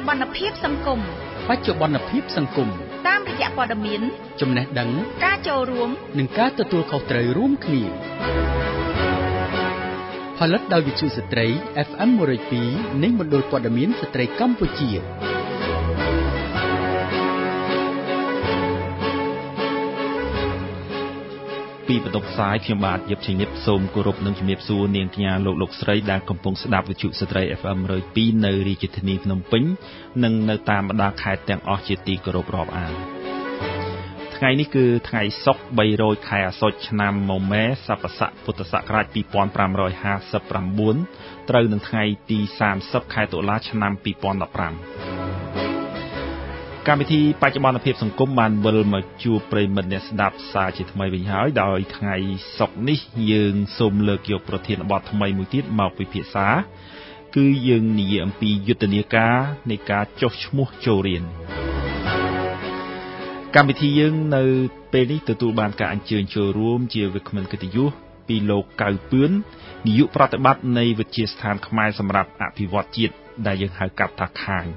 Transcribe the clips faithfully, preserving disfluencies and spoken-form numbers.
จุบันភាពសង្គមបច្ចុប្បន្នភាពសង្គមតាមរយៈព័ត៌មានចំណេះដឹងការចូលរួមនិងការទទួលខុសត្រូវរួមគ្នាផលិតដោយវិទ្យុស្ត្រី เอฟ เอ็ม one oh two នៃមណ្ឌលព័ត៌មានស្ត្រីកម្ពុជាពីបន្ទប់ផ្សាយខ្ញុំបាទយប់ជំរាបសូមគោរពនិងជំរាបសួរនាងកញ្ញាលោកលោកស្រីដែលកំពុងស្ដាប់វិទ្យុស្ត្រី เอฟ เอ็ม one oh two នៅរាជធានីភ្នំពេញនិងនៅតាមបណ្ដាខេត្តទាំងអស់ជាទីគោរពរាប់អានថ្ងៃនេះគឺថ្ងៃសុក្របីរោចខែអាសត់ឆ្នាំមមែសប្បស័កពុទ្ធសករាជtwo thousand five hundred fifty-nineត្រូវនឹងថ្ងៃទីthirtyខែតុលាឆ្នាំtwo thousand fifteenកម្មវិធីបច្ចុប្បន្នភាពសង្គមបានវិលមកជួបប្រិយមិត្តអ្នកស្ដាប់សារជាថ្មីវិញហើយដោយថ្ងៃសុក្រនេះយើងសូមលើកយកប្រធានបទថ្មីមួយទៀតមកពិភាក្សាគឺយើងនិយាយអំពីយុទ្ធនាការនៃការចុះឈ្មោះចូលរៀនកម្មវិធីយើងនៅពេលនេះទទួលបានការអញ្ជើញចូលរួមជាវិក្កាមកិត្តិយសពីលោកកៅពឿននាយកប្រតិបត្តិនៃវិទ្យាស្ថានខ្មែរសម្រាប់អភិវឌ្ឍជាតិដែលយើងហៅកាត់ថាខាង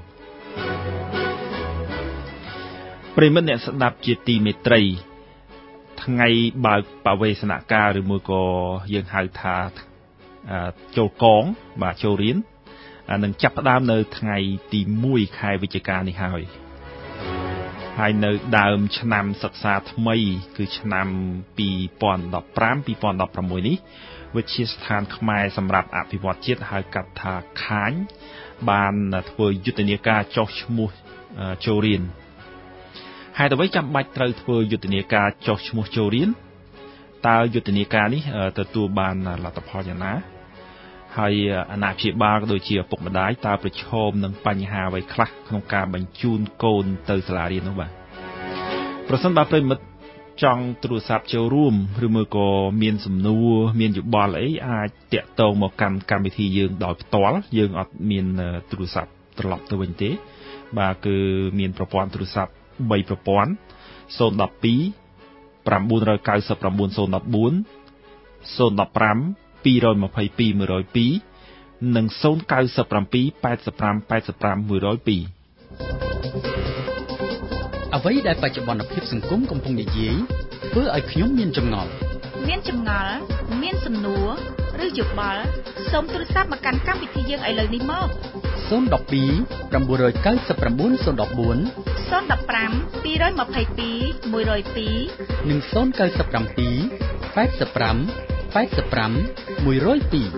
ប្រិមិត្តអ្នកស្ដាប់ជាទីមេត្រីថ្ងៃបើកបវេសនការឬមួយក៏យើងហៅថាចូលកងបាទចូលរៀននឹងចាប់ផ្ដើមនៅថ្ងៃទីoneខែវិច្ឆិកានេះហើយហើយនៅដើមឆ្នាំសិក្សាថ្មីគឺឆ្នាំtwo thousand fifteen two thousand sixteenនេះវិទ្យាស្ថានខ្មែរសម្រាប់អភិវឌ្ឍជាតិហៅកាត់ថាខាញបានធ្វើយុទ្ធនាការចុះឈ្មោះចូលរៀនហេតុអ្វីចាំបាច់ត្រូវធ្វើយុទ្ធនាការចុះឈ្មោះចូលរៀនតើយុទ្ធនាការនេះទទួលបានលទ្ធផលយ៉ាងណាហើយអាណាព្យាបាលក៏ដូចជាឪពុកម្ដាយតើប្រឈមនឹងបញ្ហាអ្វីខ្លះក្នុងការបញ្ជូនកូនទៅសាលារៀននោះបាទប្រសិនបើប្រិមិត្តចង់ទូរស័ព្ទចូលរួមឬមួយក៏មានសំណួរមានយោបល់អីអាចតាក់ទងមកកាន់កម្មវិធីយើងដោយផ្ទាល់យើងអត់មានទូរស័ព្ទត្រឡប់ទៅវិញទេបាទគឺមានប្រព័ន្ធទូរស័ព្ទthreeប្រព័ន្ធzero one two nine nine nine oh nine oh four zero one five two two two one oh twoនិងzero nine seven eight five eight five one oh two អ្វីដែលបច្ចុប្បន្នភាពសង្គមកំពុងនិយាយធ្វើឲ្យខ្ញុំមានចម្ងល់មានចម្ងល់មានសំណួរឬយោបល់សូមទូរស័ព្ទមកកាន់កម្មវិធីយើងឥឡូវនេះមក zero one two nine nine nine oh nine nine zero one four zero one five two two one oh twoនិងzero nine seven eight five eight five one oh two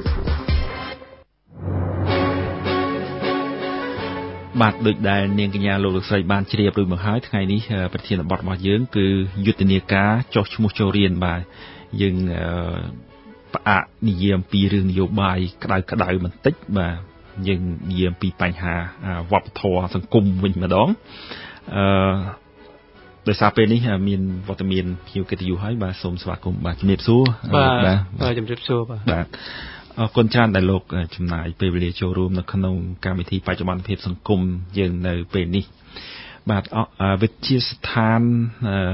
បាទដូចដែលនាងកញ្ញាលោកលោកស្រីបានជ្រាបរួចមកហើយថ្ងៃនេះប្រធានបទរបស់យើងគឺយុទ្ធនាការចុះឈ្មោះចូលរៀនបាទយើងផ្អាកនិយាយអំពីរឿងនយោបាយក្តៅក្តៅបន្តិចបាទយើងនិយាយអំពីបញ្ហាវប្បធម៌សង្គមវិញម្ដងអឺដោយសារពេលនេះមានវត្តមានភ្ញៀវកិត្តិយសហើយបាទសូមស្វាគមន៍បាទជំរាបសួរបាទបាទជំរាបសួរបាទបាទអរគុណច្រើនដែលលោកចំណាយពេលវេលាចូលរួមនៅក្នុងកម្មវិធីបច្ចុប្បន្នភាពសង្គមយើងនៅពេលនេះបាទវិទ្យាស្ថានអឺ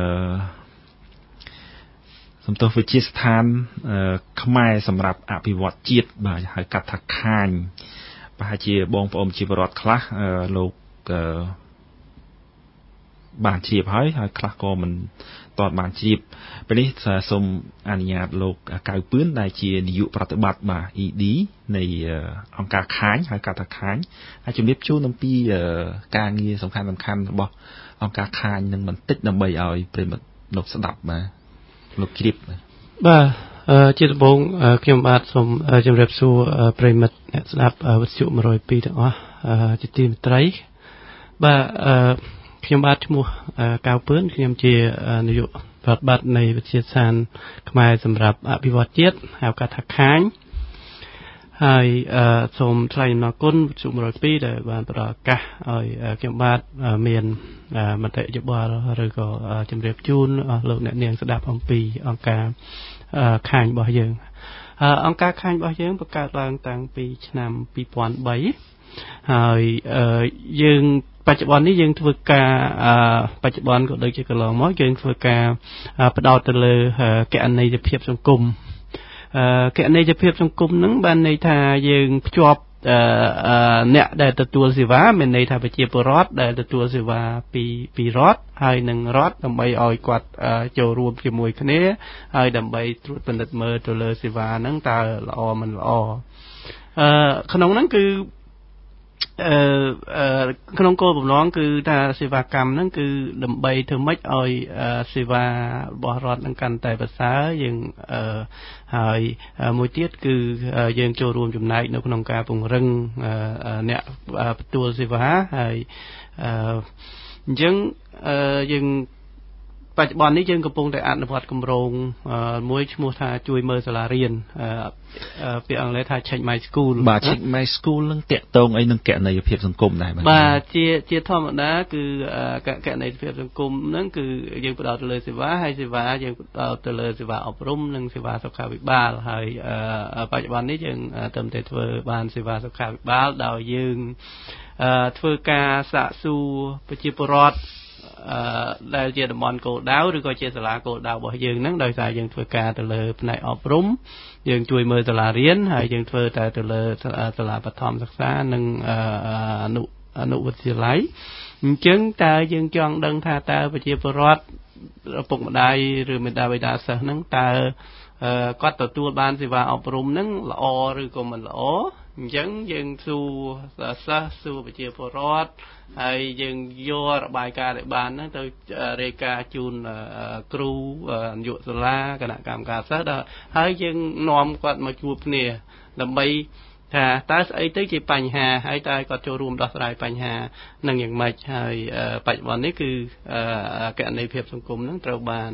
សំទោសវិទ្យាស្ថានខ្មែរសម្រាប់អភិវឌ្ឍជាតិបាទហៅកាត់ថាខាញប្រហែលជាបងប្អូនជីវរដ្ឋខ្លះលោកបានជ្រាបហើយហើយខ្លះក៏មិនទាន់បានជ្រាបពេលនេះសូមអនុញ្ញាតលោកកៅពឿនដែលជានាយកប្រតិបត្តិបាទ អ៊ី ឌី នៃអង្គការខាញហៅកាត់ថាខាញហើយជំរាបជូនអំពីការងារសំខាន់សំខាន់របស់អង្គការខាញនឹងបន្តិចដើម្បីឲ្យប្រិមិត្តលោកស្ដាប់បាទលោកជ្រាបបាទជាដំបូងខ្ញុំបាទសូមជម្រាបសួរប្រិមិត្តអ្នកស្ដាប់វិទ្យុone oh twoទាំងអស់ជាទីមេត្រីបាទខ្ញុំបាទឈ្មោះកៅពឿនខ្ញុំជានាយកប្រតិបត្តិនៃវិទ្យាស្ថានខ្មែរសម្រាប់អភិវឌ្ឍជាតិហៅកាត់ថាខាញហើយសូមថ្លែងអំណរគុណវិទ្យុone oh twoដែលបានផ្ដល់ឱកាសឲ្យខ្ញុំបាទមានមតិយោបល់ឬក៏ជម្រាបជូនលោកអ្នកនាងស្ដាប់អំពីអង្គការខាញរបស់យើងអង្គការខាញរបស់យើងបង្កើតឡើងតាំងពីឆ្នាំtwo thousand threeហើយយើង បច្ចុប្បន្ននេះយើងធ្វើការបច្ចុប្បន្នក៏ដូចជាកន្លងមកយើងធ្វើការបដោតទៅលើគណនេយ្យភាពសង្គមគណនេយ្យភាពសង្គមហ្នឹងបានន័យថាយើងភ្ជាប់អ្នកដែលទទួលសេវាមានន័យថាប្រជាពលរដ្ឋដែលទទួលសេវាពីពីរដ្ឋហើយនឹងរដ្ឋដើម្បីឲ្យគាត់ចូលរួមជាមួយគ្នាហើយដើម្បីត្រួតពិនិត្យមើលទៅលើសេវាហ្នឹងតើល្អមិនល្អអឺក្នុងហ្នឹងគឺអឺក្នុងគោលបំណងគឺថាសេវាកម្មហ្នឹងគឺដើម្បីធ្វើម៉េចឲ្យសេវារបស់រដ្ឋនឹងកាន់តែប្រសើរយើងអឺហើយមួយទៀតគឺយើងចូលរួមចំណែកនៅក្នុងការពង្រឹងអ្នកទទួលសេវាហើយអឺអញ្ចឹងយើងបច្ចុប្បន្ននេះយើងកំពុងតែអនុវត្តគម្រោងមួយឈ្មោះថាជួយមើលសាលារៀនពាក្យអង់គ្លេសថា Check My School បាទ Check My School នឹងតាក់ទងអីនឹងគណនេយ្យភាពសង្គមដែរបាទបាទជាជាធម្មតាគឺគណនេយ្យភាពសង្គមហ្នឹងគឺយើងផ្ដោតទៅលើសេវាហើយសេវាយើងផ្ដោតទៅលើសេវាអប់រំនិងសេវាសុខាភិបាលហើយបច្ចុប្បន្ននេះយើងត្រឹមតែធ្វើបានសេវាសុខាភិបាលដោយយើងធ្វើការសាកសួរប្រជាពលរដ្ឋអឺដែលជាតំបន់គោលដៅឬក៏ជាសាលាគោលដៅរបស់យើងហ្នឹងដោយសារយើងធ្វើការទៅលើផ្នែកអប់រំយើងជួយមើលសាលារៀនហើយយើងធ្វើតែទៅលើសាលាបឋមសិក្សានិងអនុអនុវិទ្យាល័យអញ្ចឹងតើយើងចង់ដឹងថាតើប្រជាពលរដ្ឋឪពុកម្ដាយឬមេដាបេដាសិស្សហ្នឹងតើគាត់ទទួលបានសេវាអប់រំហ្នឹងល្អឬក៏មិនល្អអញ្ចឹងយើងសួរសិស្សសួរប្រជាពលរដ្ឋហើយយើងយករបាយការណ៍ដែលបានហ្នឹងទៅរាយការណ៍ជូនគ្រូនាយកសាលាគណៈកម្មការសិស្សដល់ហើយយើងនាំគាត់មកជួបគ្នាដើម្បីថាតើស្អីទៅជាបញ្ហាហើយតើគាត់ចូលរួមដោះស្រាយបញ្ហានឹងយ៉ាងម៉េចហើយបច្ចុប្បន្ននេះគឺគណនេយ្យភាពសង្គមហ្នឹងត្រូវបាន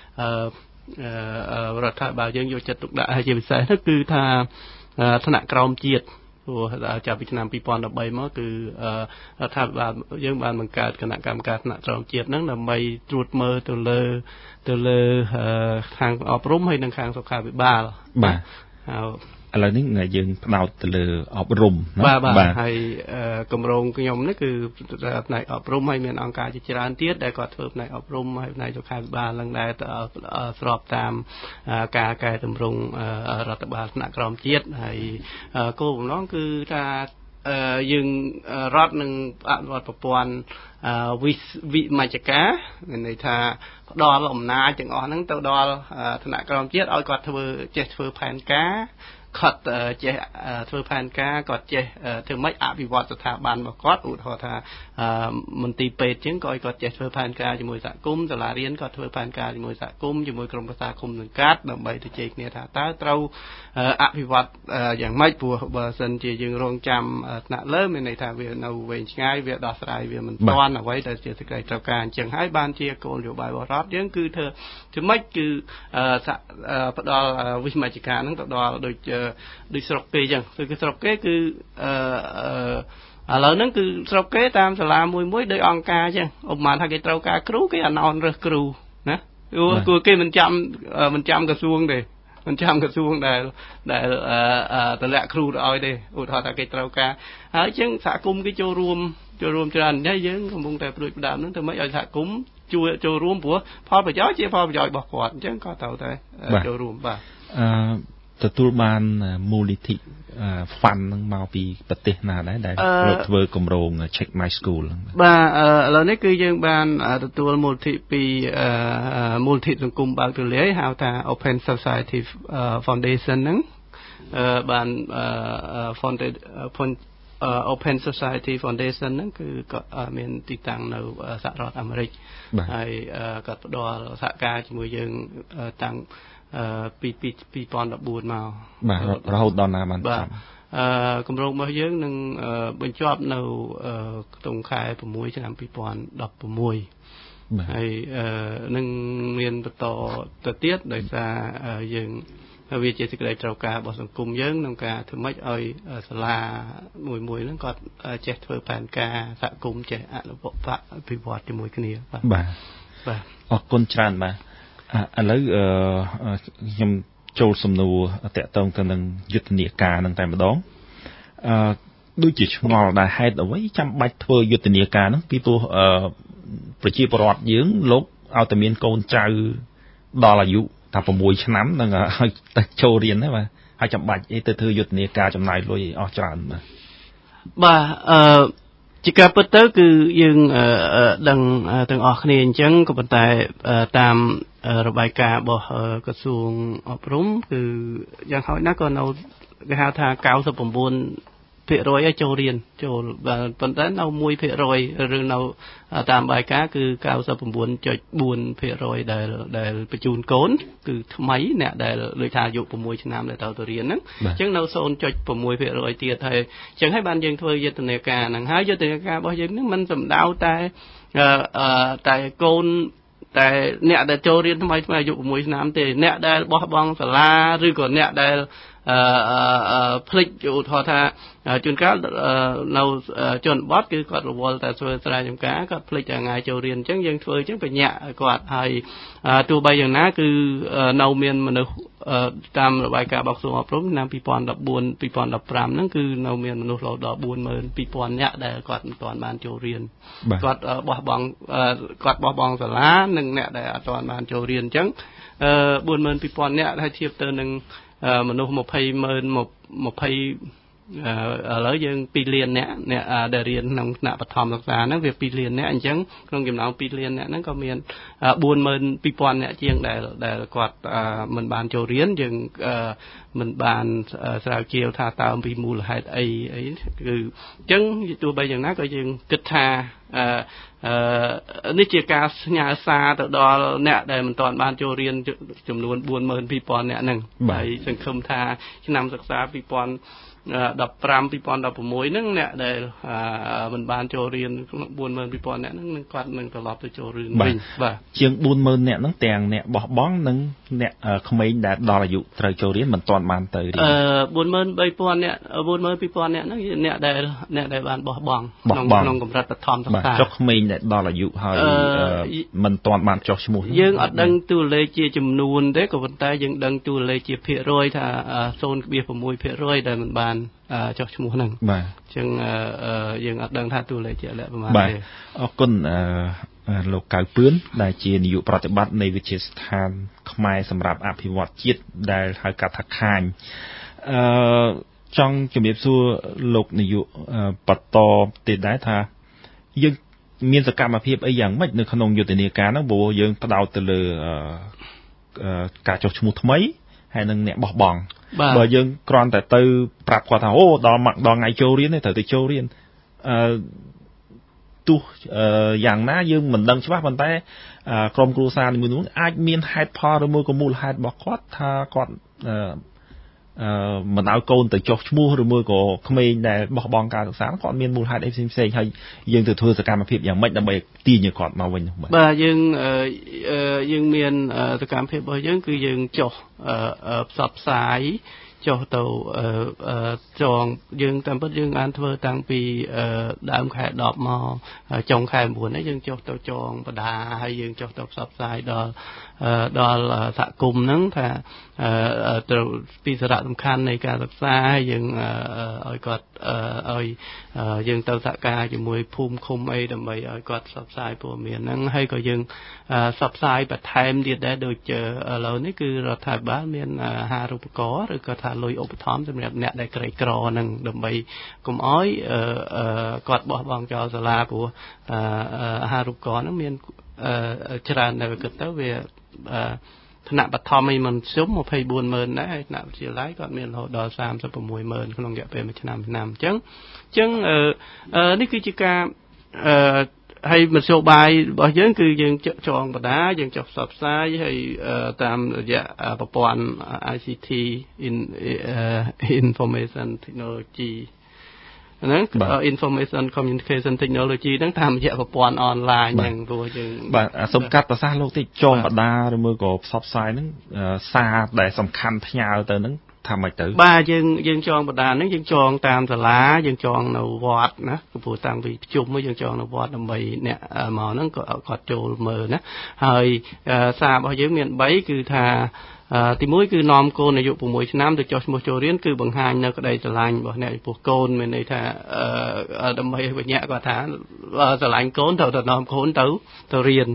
រដ្ឋាភិបាលយើងយកចិត្តទុកដាក់ហើយជាពិសេសនោះគឺថាថ្នាក់ក្រោមជាតិព្រោះចាប់ពីឆ្នាំពីរពាន់ដប់បីមកគឺរដ្ឋាភិបាលយើងបានបង្កើតគណៈកម្មការថ្នាក់ក្រោមជាតិហ្នឹងដើម្បីត្រួតមើលទៅលើទៅលើខាងអប់រំហើយនិងខាងសុខាភិបាលបាទឥឡូវនេះយើងផ្ដោតទៅលើអប់រំណាបាទហើយគម្រោងខ្ញុំនេះគឺផ្នែកអប់រំហើយមានអង្គការជាច្រើនទៀតដែលគាត់ធ្វើផ្នែកអប់រំហើយផ្នែកសុខាភិបាលនឹងដែរស្របតាមការកែតម្រង់រដ្ឋបាលថ្នាក់ក្រោមជាតិហើយគោលបំណងគឺថាយើងរដ្ឋនឹងអនុវត្តប្រព័ន្ធវិមជ្ឈការមានន័យថាផ្ដល់អំណាចទាំងអស់ហ្នឹងទៅដល់ថ្នាក់ក្រោមជាតិឲ្យគាត់ធ្វើចេះធ្វើផែនការគាត់ចេះធ្វើផែនការគាត់ចេះធ្វើម៉េចអភិវឌ្ឍស្ថាប័នរបស់គាត់ឧទាហរណ៍ថាមន្ទីរពេទ្យជាងក៏ឲ្យគាត់ចេះធ្វើផែនការជាមួយសហគមន៍សាលារៀនគាត់ធ្វើផែនការជាមួយសហគមន៍ជាមួយក្រុមប្រឹក្សាគុំសង្កាត់ដើម្បីទៅជែកគ្នាថាតើត្រូវអភិវឌ្ឍយ៉ាងម៉េចព្រោះបើសិនជាយើងរងចាំថ្នាក់លើមានន័យថាវានៅវែងឆ្ងាយវាដោះស្រាយវាមិនទាន់អ្វីដែលជាសេចក្តីត្រូវការអញ្ចឹងហើយបានជាគោលនយោបាយរបស់រដ្ឋយើងគឺធ្វើធ្វើម៉េចគឺផ្ដល់វិមជ្ឈការហ្នឹងទៅដល់ដូចដូចស្រុកគេអញ្ចឹងគឺស្រុកគេគឺអឺឥឡូវហ្នឹងគឺស្រុកគេតាមសាលាមួយមួយដោយអង្គការអញ្ចឹងឧបមាថាគេត្រូវការគ្រូគេអណោនរើសគ្រូណាគួរគេមិនចាំមិនចាំក្រសួងទេមិនចាំក្រសួងដែលដែលតម្លាក់គ្រូទៅឲ្យទេឧទាហរណ៍ថាគេត្រូវការហើយអញ្ចឹងសហគមន៍គេចូលរួមចូលរួមច្រើនហើយយើងកំពុងតែព្រួយផ្ដើមហ្នឹងធ្វើម៉េចឲ្យសហគមន៍ជួយចូលរួមព្រោះផលប្រយោជន៍ជាផលប្រយោជន៍របស់គាត់អញ្ចឹងក៏ត្រូវតែចូលរួមបាទអឺទទួលបានមូលនិធិ fund ហ្នឹងមកពីប្រទេសណាដែរដែលលោកធ្វើគម្រោង Check My School បាទឥឡូវនេះគឺយើងបានទទួលមូលនិធិពីមូលនិធិសង្គមបើកទូលាយហៅថា Open Society Foundation ហ្នឹងបាន funded Open Society Foundation ហ្នឹងគឺគាត់មានទីតាំងនៅសហរដ្ឋអាមេរិកហើយគាត់ផ្ដល់សហការជាមួយយើងតាំងពីពីពីរពាន់ដប់បួនមកបាទរហូតដល់ណាបានបាទអឺគម្រោងរបស់យើងនឹងបញ្ចប់នៅក្នុងខែប្រាំមួយឆ្នាំពីរពាន់ដប់ប្រាំមួយហើយនឹងមានបន្តទៅទៀតដោយសារយើងវាជាសេចក្តីត្រូវការរបស់សង្គមយើងក្នុងការធ្វើម៉េចឲ្យសាលាមួយមួយហ្នឹងគាត់ចេះធ្វើផែនការសហគមន៍ចេះអនុវត្តអភិវឌ្ឍជាមួយគ្នាបាទបាទបាទអរគុណច្រើនបាទឥឡូវខ្ញុំចូលសំណួរតាក់ទងទៅនឹងយុទ្ធនាការនឹងតែម្ដងអឺដូចជាឆ្ងល់ដែរហេតុអ្វីចាំបាច់ធ្វើយុទ្ធនាការហ្នឹងពីព្រោះប្រជាពលរដ្ឋយើងលោកឲ្យតែមានកូនចៅដល់អាយុថាប្រាំមួយឆ្នាំនឹងឲ្យទៅចូលរៀនហ្នឹងបាទហើយចាំបាច់អីទៅធ្វើយុទ្ធនាការចំណាយលុយអស់ច្រើនបាទបាទអឺជាការពិតទៅគឺយើងដឹងទាំងអស់គ្នាអញ្ចឹងក៏ប៉ុន្តែតាមរបាយការណ៍របស់ក្រសួងអប់រំគឺយ៉ាងហោចណាស់ក៏នៅគេហៅថាเก้าสิบเก้าភាគរយឲ្យចូលរៀនចូលប៉ុន្តែនៅoneភាគរយឬនៅតាមបាយការណ៍គឺเก้าสิบเก้าจุดfourភាគរយដែលដែលបញ្ជូនកូនគឺថ្មីអ្នកដែលដូចថាអាយុsixឆ្នាំដែលទៅទៅរៀនហ្នឹងអញ្ចឹងនៅzero point sixភាគរយទៀតហើយអញ្ចឹងហើយបានយើងធ្វើយុទ្ធនាការហ្នឹងហើយយុទ្ធនាការរបស់យើងហ្នឹងមិនសំដៅតែអឺតែកូនតែអ្នកដែលចូលរៀនថ្មីថ្មីអាយុsixឆ្នាំទេអ្នកដែលបោះបង់សាលាឬក៏អ្នកដែលអឺផ្លិចឧទាហរណ៍ថាជួនកាលនៅជនបទគឺគាត់រវល់តែធ្វើស្រែចម្ការគាត់ផ្លិចថ្ងៃចូលរៀនអញ្ចឹងយើងធ្វើអញ្ចឹងបញ្ញាក់គាត់ហើយទោះបីយ៉ាងណាគឺនៅមានមនុស្សតាមរបាយការណ៍របស់ក្រសួងអប់រំឆ្នាំtwo thousand fourteen two thousand fifteenហ្នឹងគឺនៅមានមនុស្សរហូតដល់forty-two thousandនាក់ដែលគាត់មិនទាន់បានចូលរៀនគាត់បោះបង់គាត់បោះបង់សាលានិងអ្នកដែលអត់ទាន់បានចូលរៀនអញ្ចឹងforty-two thousandនាក់ហើយធៀបទៅនឹងមនុស្សtwenty thousand twentyឥឡូវយើងtwoលានអ្នកអ្នកដែលរៀនក្នុងថ្នាក់បឋមសិក្សាហ្នឹងវាtwoលានអ្នកអញ្ចឹងក្នុងចំណោមtwoលានអ្នកហ្នឹងក៏មានforty-two thousandអ្នកជាងដែលដែលគាត់មិនបានចូលរៀនយើងមិនបានស្រាវជ្រាវថាតើពីមូលហេតុអីអីគឺអញ្ចឹងទោះបីយ៉ាងណាក៏យើងគិតថាអឺអឺនេះជាការផ្ញើសារទៅដល់អ្នកដែលមិនទាន់បានចូលរៀនចំនួនforty-two thousandអ្នកហ្នឹងហើយសង្ឃឹមថាឆ្នាំសិក្សាtwo thousand fifteen two thousand sixteenហ្នឹងអ្នកដែលមិនបានចូលរៀនforty-two thousandអ្នកហ្នឹងនឹងគាត់នឹងត្រឡប់ទៅចូលរៀនវិញបាទជាងforty thousandអ្នកហ្នឹងទាំងអ្នកបោះបង់និងអ្នកក្មេងដែលដល់អាយុត្រូវចូលរៀនមិនទាន់បានទៅរៀនអឺforty-three thousandអ្នកforty-two thousandអ្នកហ្នឹងគឺអ្នកដែលអ្នកដែលបានបោះបង់ក្នុងក្នុងកម្រិតបឋមសិក្សាចុះក្មេងដែលដល់អាយុហើយមិនទាន់បានចុះឈ្មោះយើងអត់ដឹងតួលេខជាចំនួនទេក៏ប៉ុន្តែយើងដឹងតួលេខជាភាគរយថាzero point sixភាគរយដែលមិនបានចុះឈ្មោះហ្នឹងបាទអញ្ចឹងយើងអត់ដឹងថាតួលេខជាក់លាក់ប្រហែលទេអរគុណលោកកៅពឿនដែលជានាយកប្រតិបត្តិនៃវិទ្យាស្ថានខ្មែរសម្រាប់អភិវឌ្ឍជាតិដែលហៅកាត់ថាខាញអឺចង់ជំរាបសួរលោកនាយកបន្តទៀតដែរថាយើងមានសកម្មភាពអីយ៉ាងម៉េចនៅក្នុងយុទ្ធនាការហ្នឹងព្រោះយើងផ្ដោតទៅលើការចុះឈ្មោះថ្មីហើយនឹងអ្នកបោះបង់បើយើងគ្រាន់តែទៅប្រាប់គាត់ថាអូដល់មកដល់ថ្ងៃចូលរៀនទេត្រូវទៅចូលរៀនអឺទោះយ៉ាងណាយើងមិនដឹងច្បាស់ប៉ុន្តែក្រុមគ្រួសារនីមួយៗអាចមានហេតុផលឬមួយក៏មូលហេតុរបស់គាត់ថាគាត់អឺអឺមិនឲ្យកូនទៅចុះឈ្មោះឬមួយក៏ក្មេងដែលបោះបង់ការសិក្សាគាត់មានមូលហេតុអីផ្សេងៗហើយយើងទៅធ្វើសកម្មភាពយ៉ាងម៉េចដើម្បីទាញឲ្យគាត់មកវិញបាទយើងយើងមានសកម្មភាពរបស់យើងគឺយើងចុះផ្សព្វផ្សាយចុះទៅចងយើងតាមពិតយើងបានធ្វើតាំងពីដើមខែtenមកចុងខែnineនេះយើងចុះទៅចងបដាហើយយើងចុះទៅផ្សព្វផ្សាយដល់ដល់សហគមន៍ហ្នឹងថាត្រូវពីសារៈសំខាន់នៃការសិក្សាយើងឲ្យគាត់ឲ្យយើងទៅសហការជាមួយភូមិឃុំអីដើម្បីឲ្យគាត់ផ្សព្វផ្សាយព័ត៌មានហ្នឹងហើយក៏យើងផ្សព្វផ្សាយបន្ថែមទៀតដែរដូចឥឡូវនេះគឺរដ្ឋាភិបាលមានអាហារូបករណ៍ឬក៏ថាលុយឧបត្ថម្ភសម្រាប់អ្នកដែលក្រីក្រហ្នឹងដើម្បីកុំឲ្យគាត់បោះបង់ចោលសាលាព្រោះអាហារូបករណ៍ហ្នឹងមានច្រើនដែលគិតទៅវាថ្នាក់បឋមឯមិនជុំtwenty-four thousandដែរហើយថ្នាក់វិទ្យាល័យគាត់មានរហូតដល់thirty-six thousandក្នុងរយៈពេលមួយឆ្នាំឆ្នាំអញ្ចឹងអញ្ចឹងនេះគឺជាការហើយមធ្យោបាយរបស់យើងគឺយើងចងបដាយើងចុះផ្សព្វផ្សាយហើយតាមរយៈប្រព័ន្ធ I C T Information Technology ហ្នឹង Information Communication Technology ហ្នឹងតាមរយៈប្រព័ន្ធអនឡាញហ្នឹងព្រោះយើងបាទសូមកាត់ប្រសាសន៍លោកតិចចងបដាឬមួយក៏ផ្សព្វផ្សាយហ្នឹងសារដែលសំខាន់ផ្ញើទៅហ្នឹងថាម៉េចទៅបាទយើងយើងចងបដាហ្នឹងយើងចងតាមសាលាយើងចងនៅវត្តណាព្រោះតាំងពីប្រជុំមកយើងចងនៅវត្តដើម្បីអ្នកមកហ្នឹងក៏គាត់ចូលមើលណាហើយសាររបស់យើងមានthreeគឺថាទីoneគឺនាំកូនអាយុsixឆ្នាំទៅចុះឈ្មោះចូលរៀនគឺបង្ហាញនៅក្តីស្រឡាញ់របស់អ្នកចំពោះកូនមានន័យថាដើម្បីឲ្យបញ្ញាក់គាត់ថាស្រឡាញ់កូនត្រូវតែនាំកូនទៅទៅរៀន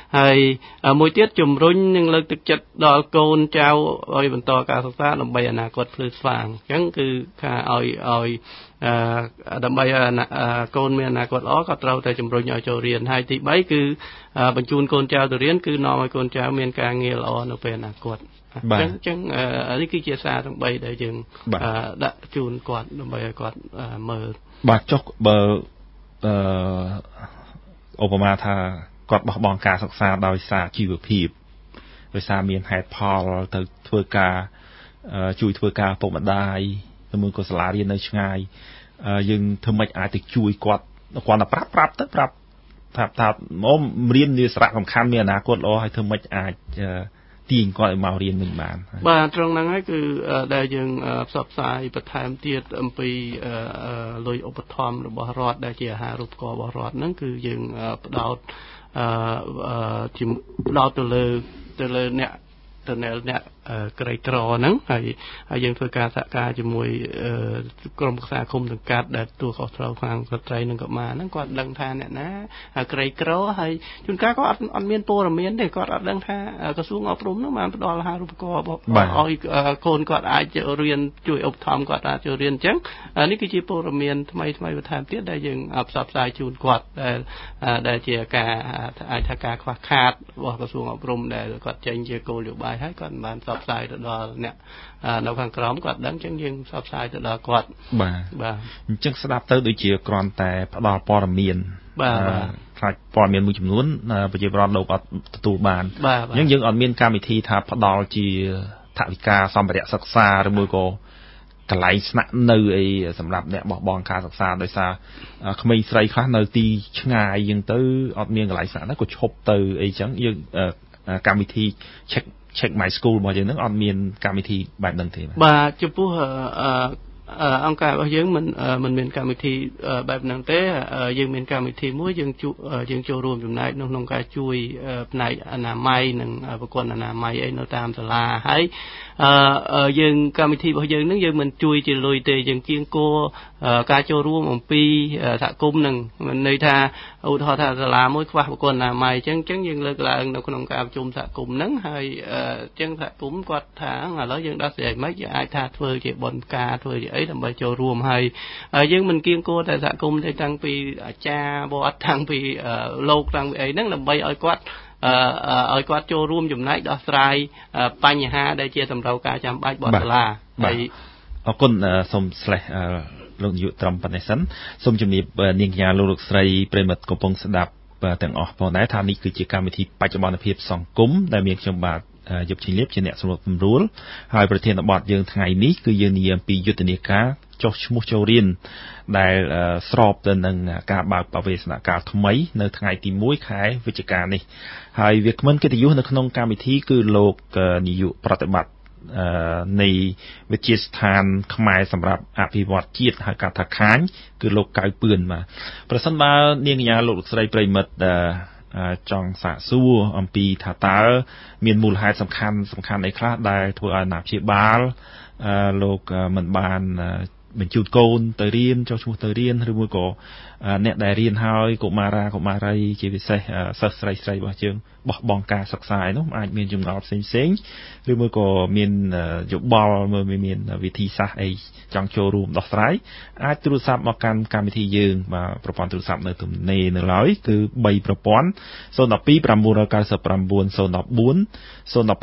ហើយមួយទៀតជំរុញនិងលើកទឹកចិត្តដល់កូនចៅឲ្យបន្តការសិក្សាដើម្បីអនាគតភ្លឺស្វាងអញ្ចឹងគឺថាឲ្យឲ្យអឺដើម្បីកូនមានអនាគតល្អក៏ត្រូវតែជំរុញឲ្យចូលរៀនហើយទីបីគឺបញ្ជូនកូនចៅទៅរៀនគឺនាំឲ្យកូនចៅមានការងារល្អនៅពេលអនាគតអញ្ចឹងអញ្ចឹងនេះគឺជាសារទាំងបីដែលយើងដាក់ជូនគាត់ដើម្បីឲ្យគាត់មើលបាទចុះបើអឺឧបមាថាគាត់បោះបង់ការសិក្សាដោយសារជីវភាពដោយសារមានហេតុផលទៅធ្វើការជួយធ្វើការពុកម្ដាយឬមួយក៏សាលារៀននៅឆ្ងាយយើងធ្វើម៉េចអាចទៅជួយគាត់គាត់តែប្រាប់ប្រាប់ទៅប្រាប់ថាថាមករៀនមានសារៈសំខាន់មានអនាគតល្អហើយធ្វើម៉េចអាចទាញគាត់ឲ្យមករៀនវិញបានបាទត្រង់ហ្នឹងហើយគឺដែលយើងផ្សព្វផ្សាយបន្ថែមទៀតអំពីលុយឧបត្ថម្ភរបស់រដ្ឋដែលជាអាហារូបករណ៍របស់រដ្ឋហ្នឹងគឺយើងផ្ដោតអឺផ្ដោតទៅលើទៅលើអ្នកទៅលើអ្នកក្រីក្រហ្នឹងហើយហើយយើងធ្វើការសហការជាមួយក្រុមប្រឹក្សាគុំសង្កាត់ដែលទួលខុសត្រូវខាងស្ត្រីនិងកុមារហ្នឹងគាត់ដឹងថាអ្នកណាក្រីក្រហើយជួនកាលគាត់អត់អត់មានព័ត៌មានទេគាត់អត់ដឹងថាក្រសួងអប់រំហ្នឹងបានផ្ដល់អាហារូបករណ៍ឲ្យកូនគាត់អាចរៀនជួយឧបត្ថម្ភគាត់អាចចូលរៀនអញ្ចឹងនេះគឺជាព័ត៌មានថ្មីថ្មីបន្ថែមទៀតដែលយើងផ្សព្វផ្សាយជូនគាត់ដែលដែលជាការអាចថាការខ្វះខាតរបស់ក្រសួងអប់រំដែលគាត់ចេញជាគោលនយោបាយហើយគាត់បានផ្សព្វផ្សាយទៅដល់អ្នកនៅខាងក្រោមគាត់ដឹងអញ្ចឹងយើងផ្សព្វផ្សាយទៅដល់គាត់បាទបាទអញ្ចឹងស្ដាប់ទៅដូចជាគ្រាន់តែផ្ដល់ព័ត៌មានបាទខ្លាចព័ត៌មានមួយចំនួនប្រជាពលរដ្ឋលោកអត់ទទួលបានអញ្ចឹងយើងអត់មានកម្មវិធីថាផ្ដល់ជាថវិកាសម្ភារៈសិក្សាឬមួយក៏កន្លែងស្នាក់នៅអីសម្រាប់អ្នកបោះបង់ការសិក្សាដោយសារក្មេងស្រីខ្លះនៅទីឆ្ងាយអញ្ចឹងទៅអត់មានកន្លែងស្នាក់នៅក៏ឈប់ទៅអីចឹងយើងកម្មវិធី check check my school របស់យើងហ្នឹងអត់មានកម្មវិធីបែបហ្នឹងទេបាទចំពោះអង្គការរបស់យើងមិនមិនមានកម្មវិធីបែបហ្នឹងទេយើងមានកម្មវិធីមួយយើងយើងចូលរួមចំណែកក្នុងការជួយផ្នែកអនាម័យនិងប្រព័ន្ធអនាម័យអីនៅតាមសាលាហើយយើងកម្មវិធីរបស់យើងហ្នឹងយើងមិនជួយជាលុយទេយើងគៀងគរការចូលរួមអំពីសហគមន៍នឹងមិនន័យថាឧទាហរណ៍ថាសាលាមួយខ្វះប្រព័ន្ធអនាម័យអញ្ចឹងអញ្ចឹងយើងលើកឡើងនៅក្នុងការប្រជុំសហគមន៍ហ្នឹងហើយអញ្ចឹងសហគមន៍គាត់ថាឥឡូវយើងដោះស្រាយមិនយើងអាចថាធ្វើជាបនការធ្វើជាអីដើម្បីចូលរួមហើយយើងមិនគៀងគរតែសហគមន៍ទេតាំងពីអាចារ្យវត្តតាំងពីលោកតាំងពីអីហ្នឹងដើម្បីឲ្យគាត់ឲ្យគាត់ចូលរួមចំណែកដោះស្រាយបញ្ហាដែលជាតម្រូវការចាំបាច់របស់សាលាហើយអរគុណសូមស្លេះលោកនាយកត្រឹមប៉ុណ្ណេះសិនសូមជំរាបនាងកញ្ញាលោកលោកស្រីប្រិមិត្តកំពុងស្ដាប់ទាំងអស់ផងដែរថានេះគឺជាកម្មវិធីបច្ចុប្បន្នភាពសង្គមដែលមានខ្ញុំបាទយុគជិលៀបជាអ្នកសម្របសម្រួលហើយប្រធានបទយើងថ្ងៃនេះគឺយើងនិយាយអំពីយុទ្ធនាការចុះឈ្មោះចូលរៀនដែលស្របទៅនឹងការបើកបវេសនកាលថ្មីនៅថ្ងៃទីមួយខែវិច្ឆិកានេះហើយវាគ្មិនកិត្តិយសនៅក្នុងកម្មវិធីគឺលោកនាយកប្រតិបត្តិនៃវិទ្យាស្ថានខ្មែរសម្រាប់អភិវឌ្ឍជាតិហៅកាត់ថាខាញគឺលោកកៅពឿនបាទប្រសិនបើនាងកញ្ញាលោកលោកស្រីប្រិមិត្តចង់សាកសួរអំពីថាតើមានមូលហេតុសំខាន់សំខាន់អីខ្លះដែលធ្វើឲ្យអាណាព្យាបាលលោកមិនបានបញ្ជូនកូនទៅរៀនចុះឈ្មោះទៅរៀនឬមួយក៏អ្នកដែលរៀនហើយកុមារាកុមារីជាពិសេសសិស្សស្រីស្រីរបស់យើងបោះបង់ការសិក្សាឯនោះអាចមានចម្ងល់ផ្សេងផ្សេងឬមួយក៏មានយោបល់មើលមានវិធីសាស្ត្រអីចង់ចូលរួមដោះស្រាយអាចទូរស័ព្ទមកកាន់កម្មវិធីយើងបាទប្រព័ន្ធទូរស័ព្ទនៅទំនេរនៅឡើយគឺបីប្រព័ន្ធศูนย์ หนึ่ง สอง 9 9 9 0 9 ศูนย์ หนึ่ง 4 ศูนย์ หนึ่ง ห้า two 2 2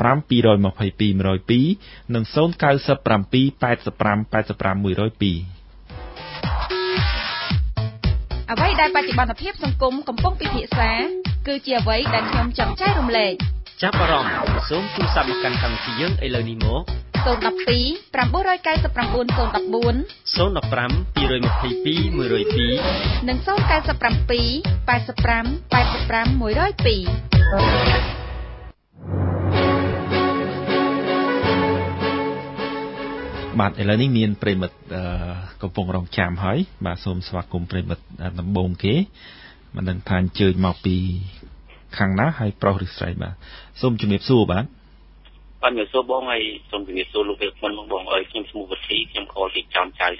two និងศูนย์ เก้า เจ็ด แปด ห้า แปด ห้า แปด ห้า หนึ่ง ศูนย์ two អ្វីដែលបច្ចុប្បន្នភាពសង្គមកំពុងពិភាក្សាគឺជាអ្វីដែលខ្ញុំចង់ចែករំលែកចាប់អារម្មណ៍សូមទូរស័ព្ទមកកាន់កម្មវិធីយើងឥឡូវនេះមកศูนย์ หนึ่ง สอง 9 9 9 0 1 4 ศูนย์ หนึ่ง ห้า two 1 0 two និងศูนย์ เก้า เจ็ด แปด ห้า แปด ห้า แปด ห้า หนึ่ง ศูนย์ two បាទឥឡូវនេះមានប្រិមិត្តកំពុងរងចាំហើយបាទសូមស្វាគមន៍ប្រិមិត្តដំបូងគេមិនដឹងថាអញ្ជើញមកពីខាងណាហើយប្រុសឬស្រីបាទសូមជំរាបសួរបាទបាទជំរាបសួរបងហើយសូមជំរាបសួរលោកពេលមុនបងអើយខ្ញុំឈ្មោះវុធីខ្ញុំខលពីចំចៅបង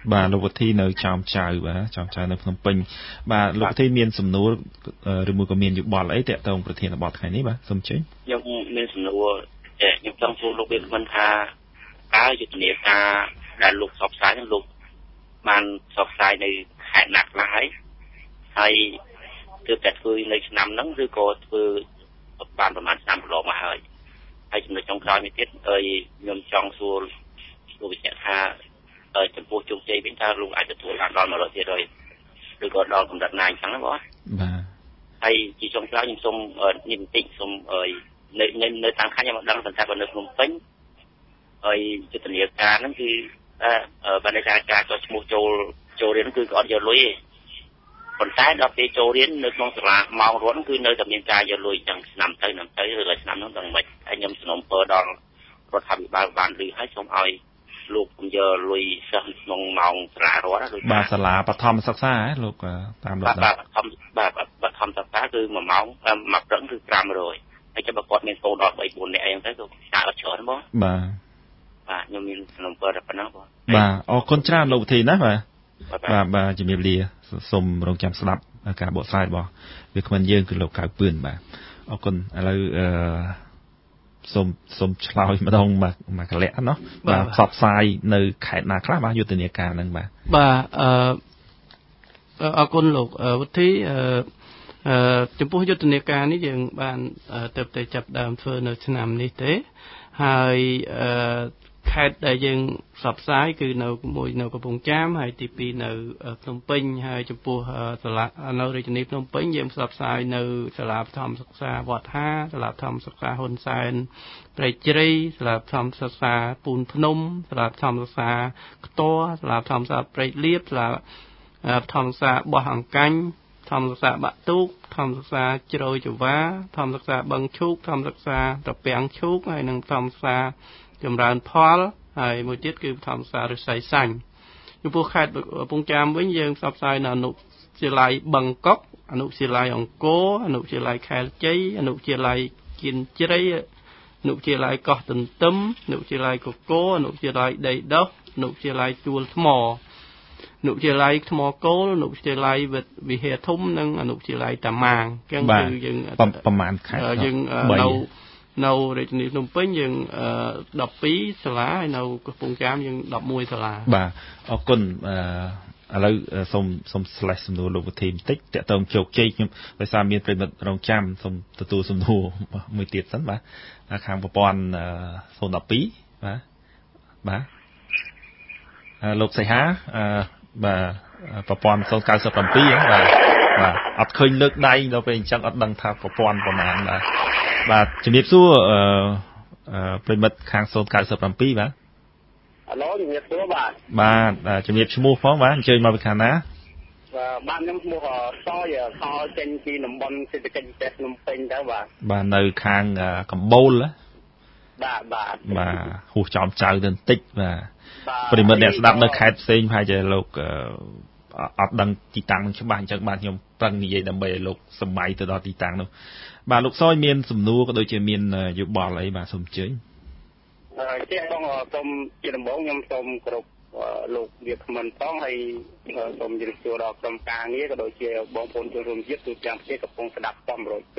បាទលោកវិធីនៅចំចៅបាទចំចៅនៅភ្នំពេញបាទលោកវិធីមានសំណួរឬមួយក៏មានយោបល់អីតាក់ទងប្រធានបទថ្ងៃនេះបាទសូមជើញខ្ញុំមានសំណួរខ្ញុំចង់សួរលោកវិទ្យាមិនថាតើយុទ្ធនាការដែលលោកផ្សព្វផ្សាយនឹងលោកបានផ្សព្វផ្សាយនៅខេត្តណាខ្លះហើយហើយទើបតែធ្វើនៅឆ្នាំហ្នឹងឬក៏ធ្វើបានប្រហែលឆ្នាំកន្លងមកហើយហើយចំណុចចុងក្រោយនេះទៀតអើយខ្ញុំចង់សួរលោកវិទ្យាថាចំពោះជោគជ័យវិញតើលោកអាចទទួលបានដល់ một trăm phần trăm ឬក៏ដល់កម្រិតណាអញ្ចឹងណាបងបាទហើយជាចុងក្រោយខ្ញុំសូមនិយាយបន្តិចសូមនៅនៅតាមខេត្តខ្ញុំមិនដឹងតែបើនៅភ្នំពេញហើយយុទ្ធនាការហ្នឹងគឺបានន័យថាការចុះឈ្មោះចូលចូលរៀនគឺគាត់យកលុយទេប៉ុន្តែដល់ពេលចូលរៀននៅក្នុងសាលាម៉ោងរត់គឺនៅតែមានការយកលុយចឹងឆ្នាំទៅឆ្នាំទៅឬក៏ឆ្នាំនោះដល់មិនហើយខ្ញុំសំណពើដល់រដ្ឋាភិបាលបានឮហើយសូមឲ្យលោកយកលុយសិស្សក្នុងម៉ោងសាលារដ្ឋឬបាទសាលាបឋមសិក្សាហ៎លោកតាមលោកបាទបឋមបាទបឋមសិក្សាគឺមួយម៉ោងមួយព្រឹកគឺfive hundredហើយចាំបើគាត់មានកូនដល់three fourនាក់អីហ្នឹងទៅគឺចាយអត់ច្រើនបងបាទបាទខ្ញុំមានសំណពើតែប៉ុណ្ណឹងបងបាទអរគុណច្រើនលោកវិធីណាបាទបាទបាទជំរាបលាសូមរងចាំស្ដាប់ការបកស្រាយរបស់វាគ្មិនយើងគឺលោកកៅពឿនបាទអរគុណឥឡូវអឺសូមសូមឆ្លើយម្ដងមកមកកលៈណោះបាទផ្សព្វផ្សាយនៅខេត្តណាខ្លះបាទយុទ្ធនាការហ្នឹងបាទបាទអឺអរគុណលោកវិធីអឺអឺចំពោះយុទ្ធនាការនេះយើងបានទៅទៅចាប់ដើមធ្វើនៅឆ្នាំនេះទេហើយអឺខេត្តដែលយើងផ្សព្វផ្សាយគឺនៅមួយនៅកំពង់ចាមហើយទីtwoនៅភ្នំពេញហើយចំពោះសាលានៅរាជធានីភ្នំពេញយើងផ្សព្វផ្សាយនៅសាលាបឋមសិក្សាវត្តហាសាលាបឋមសិក្សាហ៊ុនសែនព្រៃជ្រៃសាលាបឋមសិក្សាពូនភ្នំសាលាបឋមសិក្សាខ្ទរសាលាបឋមសិក្សាព្រៃលៀបសាលាបឋមសិក្សាបោះអង្កាញ់ធម្មសិក្សាបាក់ទូកធម្មសិក្សាជ្រោយចវាធម្មសិក្សាបឹងឈូកធម្មសិក្សាត្រពាំងឈូកហើយនិងធម្មសិក្សាចម្រើនផលហើយមួយទៀតគឺធម្មសិក្សាឫស្សីសាញ់ចំពោះខេត្តកំពង់ចាមវិញយើងផ្សព្វផ្សាយនៅអនុវិទ្យាល័យបឹងកុកអនុវិទ្យាល័យអង្គរអនុវិទ្យាល័យខេត្តជ័យអនុវិទ្យាល័យគៀនជ្រៃអនុវិទ្យាល័យកោះទន្ទឹមអនុវិទ្យាល័យកកូអនុវិទ្យាល័យដីដោះអនុវិទ្យាល័យទួលថ្មអនុវិទ្យាល័យថ្មគោលអនុវិទ្យាល័យវិហារធំនិងអនុវិទ្យាល័យតាម៉ាងអញ្ចឹងគឺយើងប្រមាណខេត្តយើងនៅនៅរាជធានីភ្នំពេញយើងtwelveសាលាហើយនៅកំពង់ចាមយើងelevenសាលាបាទអរគុណអឺឥឡូវសូមសូម slash សំណួរលោកវិធីបន្តិចតាក់ទងជោគជ័យខ្ញុំដោយសារមានប្រិមិត្តរងចាំសូមទទួលសំណួរមួយទៀតសិនបាទខាងប្រព័ន្ធzero one twoបាទបាទលោកសីហាអឺបាទប្រព័ន្ធzero nine sevenហ្នឹងបាទបាទអត់ឃើញលើកដៃដល់ពេលអញ្ចឹងអត់ដឹងថាប្រព័ន្ធប្រមាណបាទបាទជំរាបសួរអឺប្រិមិត្តខាងzero nine sevenបាទអឡូជំរាបសួរបាទបាទជំរាបឈ្មោះផងបាទអញ្ជើញមកពីខាងណាបាទខ្ញុំឈ្មោះសយខលចេញពីតំបន់សេដ្ឋកិច្ចពិសេសភ្នំពេញទៅបាទបាទនៅខាងកម្ពូលបាទបាទបាទហួសចំចៅទៅបន្តិចបាទប្រិមិត្តអ្នកស្ដាប់នៅខេត្តផ្សេងប្រហែលជាលោកអត់ដឹងទីតាំងនឹងច្បាស់អញ្ចឹងបាទខ្ញុំប្រឹងនិយាយដើម្បីឲ្យលោកសម័យទៅដល់ទីតាំងនោះបាទលោកសយមានសំណួរក៏ដូចជាមានយោបល់អីបាទសូមអញ្ជើញអឺជាបងសូមជាដំបូងខ្ញុំសូមគោរពលោកវាគ្មិនផងហើយសូមជម្រាបសួរដល់ក្រុមការងារក៏ដូចជាបងប្អូនជនរួមជាតិទូទាំងប្រទេសកំពុងស្ដាប់one oh twoបាទ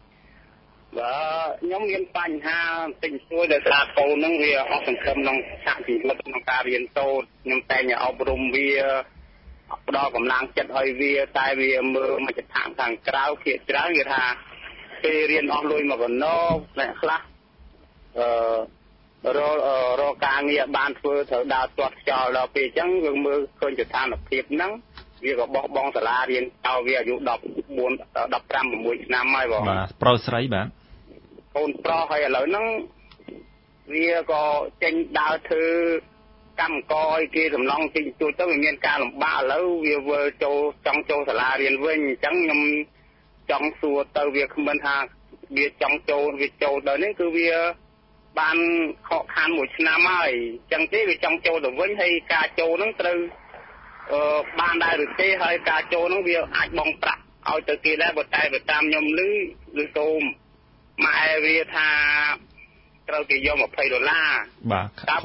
ខ្ញុំមានបញ្ហាបន្តិចមួយដែលថាកូនហ្នឹងវាអស់សង្ឃឹមក្នុងឆាកជីវិតក្នុងការរៀនសូត្រខ្ញុំតែងអប់រំវាផ្ដល់កម្លាំងចិត្តឲ្យវាតែវាមើលមកចិត្តខាងក្រៅភាគច្រើនគេថាពេលរៀនអស់លុយមកបណ្ណោអ្នកខ្លះអឺររកការងារបានធ្វើត្រូវដើរទាត់ខ្យល់ដល់ពេលអញ្ចឹងយើងមើលឃើញស្ថានភាពហ្នឹងវាក៏បោះបង់សាលារៀនតើវាអាយុfourteen fifteen sixឆ្នាំហើយបងបាទប្រុសស្រីបាទកូនប្រុសហើយឥឡូវហ្នឹងវាក៏ចេញដើរធ្វើកម្មករឲ្យគេសំឡងទិញជួចទៅវាមានការលំបាកឥឡូវវាវិលចូលចង់ចូលសាលារៀនវិញអញ្ចឹងខ្ញុំចង់សួរទៅវាគ្មិនថាវាចង់ចូលវាចូលដល់នេះគឺវាបានខកខានមួយឆ្នាំហើយអញ្ចឹងទេវាចង់ចូលទៅវិញហើយការចូលហ្នឹងត្រូវអឺបានដែរឬទេហើយការចូលហ្នឹងវាអាចបង់ប្រាក់ឲ្យទៅគេដែរបើតែទៅតាមខ្ញុំឮឬសូមម៉ែវាថាត្រូវគេយកtwentyដុល្លារបាទតើបើ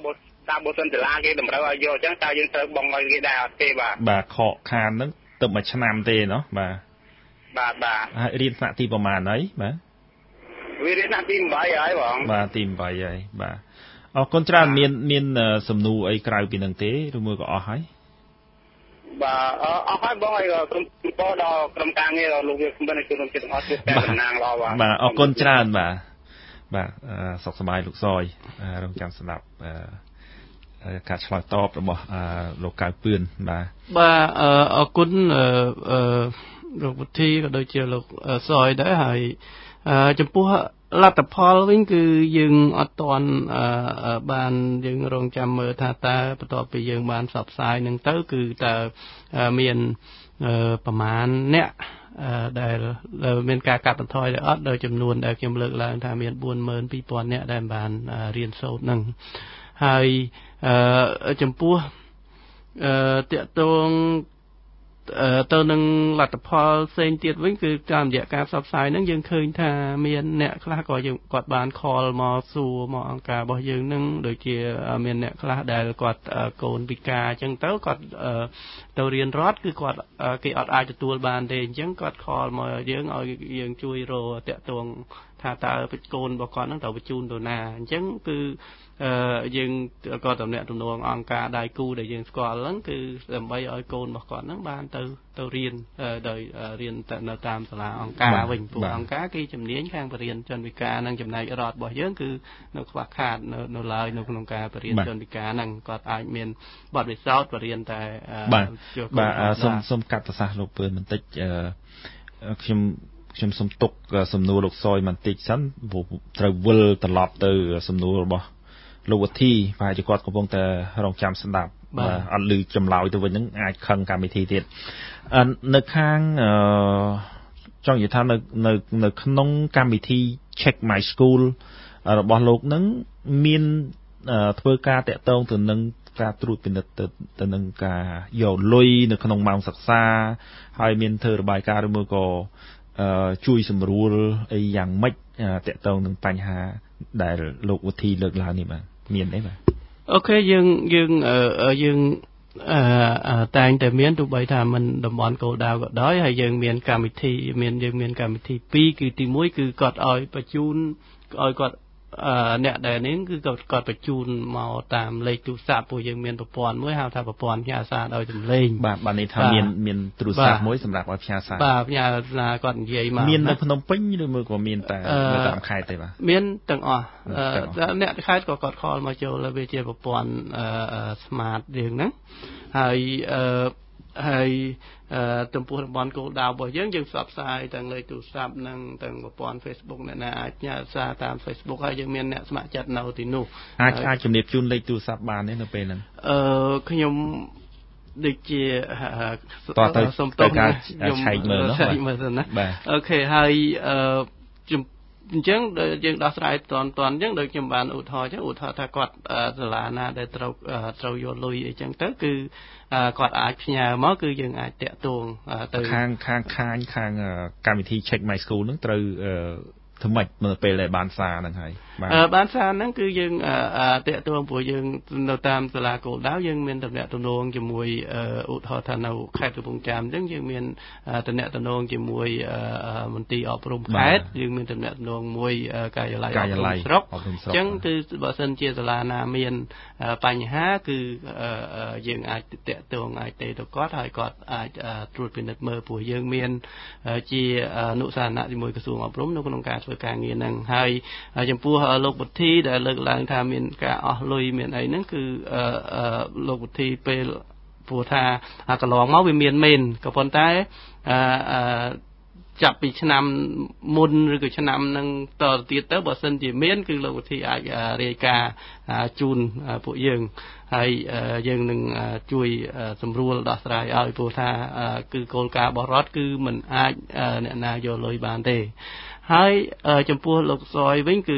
តាមបុសិនសាលាគេតម្រូវឲ្យយកអញ្ចឹងតើយើងត្រូវបងឲ្យគេដែរអត់ទេបាទបាទខកខានហ្នឹងទៅមួយឆ្នាំទេเนาะបាទបាទបាទហើយរៀនថ្នាក់ទីប្រហែលហើយបាទវារៀនថ្នាក់ទីeightហើយបងបាទទីeightហើយបាទអរគុណច្រើនមានមានសំណួរអីក្រៅពីនឹងទេឬមួយក៏អស់ហើយបាទអស់ហើយបងឲ្យក្រុមពរដល់ក្រុមការងារលោកវាមិនជួយរួមចិត្តទាំងអស់ជួបតែតំណាងល្អបាទបាទអរគុណច្រើនបាទបាទសុខសប្បាយលោកសយរងចាំស្ដាប់ការឆ្លើយតបរបស់លោកកៅពឿនបាទបាទអរគុណលោកវិធីក៏ដូចជាលោកសយដែរហើយចំពោះលទ្ធផលវិញគឺយើងអត់ទាន់បានយើងរងចាំមើលថាតើបន្ទាប់ពីយើងបានផ្សព្វផ្សាយនឹងទៅគឺតើមានប្រមាណអ្នកដែលមានការកាត់បន្ថយដែរអត់ដោយចំនួនដែលខ្ញុំលើកឡើងថាមានfour thousand two thousandអ្នកដែលបានរៀនសូត្រនឹងហើយចំពោះតកតងទៅនឹងលទ្ធផលផ្សេងទៀតវិញគឺតាមរយៈការផ្សព្វផ្សាយហ្នឹងយើងឃើញថាមានអ្នកខ្លះក៏យើងគាត់បាន call មកសួរមកអង្គការរបស់យើងហ្នឹងដូចជាមានអ្នកខ្លះដែលគាត់កូនពិការអញ្ចឹងទៅគាត់ទៅរៀនរត់គឺគាត់គេអត់អាចទទួលបានទេអញ្ចឹងគាត់ call មកយើងឲ្យយើងជួយរកតាក់ទងថាតើកូនរបស់គាត់ហ្នឹងត្រូវបញ្ជូនទៅណាអញ្ចឹងគឺយើងក៏តំណាក់ទំនងអង្គការដៃគូដែលយើងស្គាល់ហ្នឹងគឺដើម្បីឲ្យកូនរបស់គាត់ហ្នឹងបានទៅទៅរៀនដោយរៀននៅតាមសាលាអង្គការវិញព្រោះអង្គការគេជំនាញខាងបរិញ្ញាជនវិការនិងចំណែករដ្ឋរបស់យើងគឺនៅខ្វះខាតនៅនៅឡើយនៅក្នុងការបរិញ្ញាជនវិការហ្នឹងគាត់អាចមានបទពិសោធន៍បរិញ្ញាតែបាទបាទសូមសូមកាត់ប្រសាសន៍លោកពឿនបន្តិចខ្ញុំខ្ញុំសូមទុកសំណួរលោកសយបន្តិចសិនត្រូវវិលត្រឡប់ទៅសំណួររបស់លោកវិធីប្រហែលជាគាត់កំពុងតែរងចាំស្ដាប់អត់ឮចម្លើយទៅវិញហ្នឹងអាចខឹងកម្មវិធីទៀតនៅខាងចង់និយាយថានៅនៅនៅក្នុងកម្មវិធី Check My School របស់លោកហ្នឹងមានធ្វើការតាក់ទងទៅនឹងការត្រួតពិនិត្យទៅទៅនឹងការយកលុយនៅក្នុងម៉ោងសិក្សាហើយមានធ្វើរបាយការណ៍ឬមួយក៏ជួយសម្រួលអីយ៉ាងម៉េចតាក់ទងនឹងបញ្ហាដែលលោកវិធីលើកឡើងនេះបាទមានទេបាទអូខេយើងយើងយើងតែងតែមានទោះបីថាមិនតំបន់គោលដៅក៏ដោយហើយយើងមានកម្មវិធីមានយើងមានកម្មវិធីtwoគឺទីoneគឺគាត់ឲ្យបញ្ជូនឲ្យគាត់អ្នកដែលនេះគឺគាត់គាត់បញ្ជូនមកតាមលេខទូរស័ព្ទពួកយើងមានប្រព័ន្ធមួយហៅថាប្រព័ន្ធផ្ញើសារដោយសំឡេងបាទបាទនេះថាមានមានទូរស័ព្ទមួយសម្រាប់ឲ្យផ្ញើសារបាទផ្ញើសារគាត់និយាយមកមាននៅភ្នំពេញឬមួយក៏មានតែនៅតាមខេត្តទេបាទមានទាំងអស់អ្នកខេត្តក៏គាត់ call មកចូលវាជាប្រព័ន្ធ smart យើងហ្នឹងហើយហើយចំពោះតំបន់គោលដៅរបស់យើងយើងផ្សព្វផ្សាយទាំងលេខទូរស័ព្ទនិងទាំងប្រព័ន្ធ Facebook អ្នកណាអាចផ្ញើសារតាម Facebook ហើយយើងមានអ្នកស្ម័គ្រចិត្តនៅទីនោះអាចអាចជំរាបជូនលេខទូរស័ព្ទបានទេនៅពេលហ្នឹងអឺខ្ញុំដូចជាតើទៅសុំទៅការឆែកមើលឆែកមើលទៅណាអូខេហើយអឺអញ្ចឹងយើងដោះស្រាយតន់តន់អញ្ចឹងដូចខ្ញុំបានឧទាហរណ៍អញ្ចឹងឧទាហរណ៍ថាគាត់សាលាណាដែលត្រូវត្រូវយកលុយអីចឹងទៅគឺគាត់អាចផ្ញើមកគឺយើងអាចតាក់ទងទៅខាងខាងខាងខាងកម្មវិធី Check My School ហ្នឹងត្រូវធ្វើម៉េចនៅពេលដែលបានសារហ្នឹងហើយបានសារហ្នឹងគឺយើងតាក់ទងព្រោះយើងនៅតាមសាលាគោលដៅយើងមានតំណែងតំណងជាមួយឧទាហរណ៍ថានៅខេត្តកំពង់ចាមអញ្ចឹងយើងមានតំណែងតំណងជាមួយមន្ទីរអប់រំខេត្តយើងមានតំណែងតំណងមួយការិយាល័យអប់រំស្រុកអញ្ចឹងគឺបើសិនជាសាលាណាមានបញ្ហាគឺយើងអាចតាក់ទងអាចទៅទៅគាត់ហើយគាត់អាចត្រួតពិនិត្យមើលព្រោះយើងមានជាអនុសារណៈជាមួយក្រសួងអប់រំនៅក្នុងការធ្វើការងារហ្នឹងហើយចំពោះលោកវិធីដែលលើកឡើងថាមានការអស់លុយមានអីហ្នឹងគឺលោកវិធីពេលព្រោះថាកន្លងមកវាមានមែនក៏ប៉ុន្តែអឺចាប់ពីឆ្នាំមុនឬក៏ឆ្នាំនឹងតទៅទៀតទៅបើសិនជាមានគឺលោកវិធីអាចរាយការណ៍ជូនពួកយើងហើយយើងនឹងជួយសម្រួលដោះស្រាយឲ្យព្រោះថាគឺគោលការណ៍របស់រដ្ឋគឺមិនអាចអ្នកណាយកលុយបានទេហើយចំពោះលោកសយវិញគឺ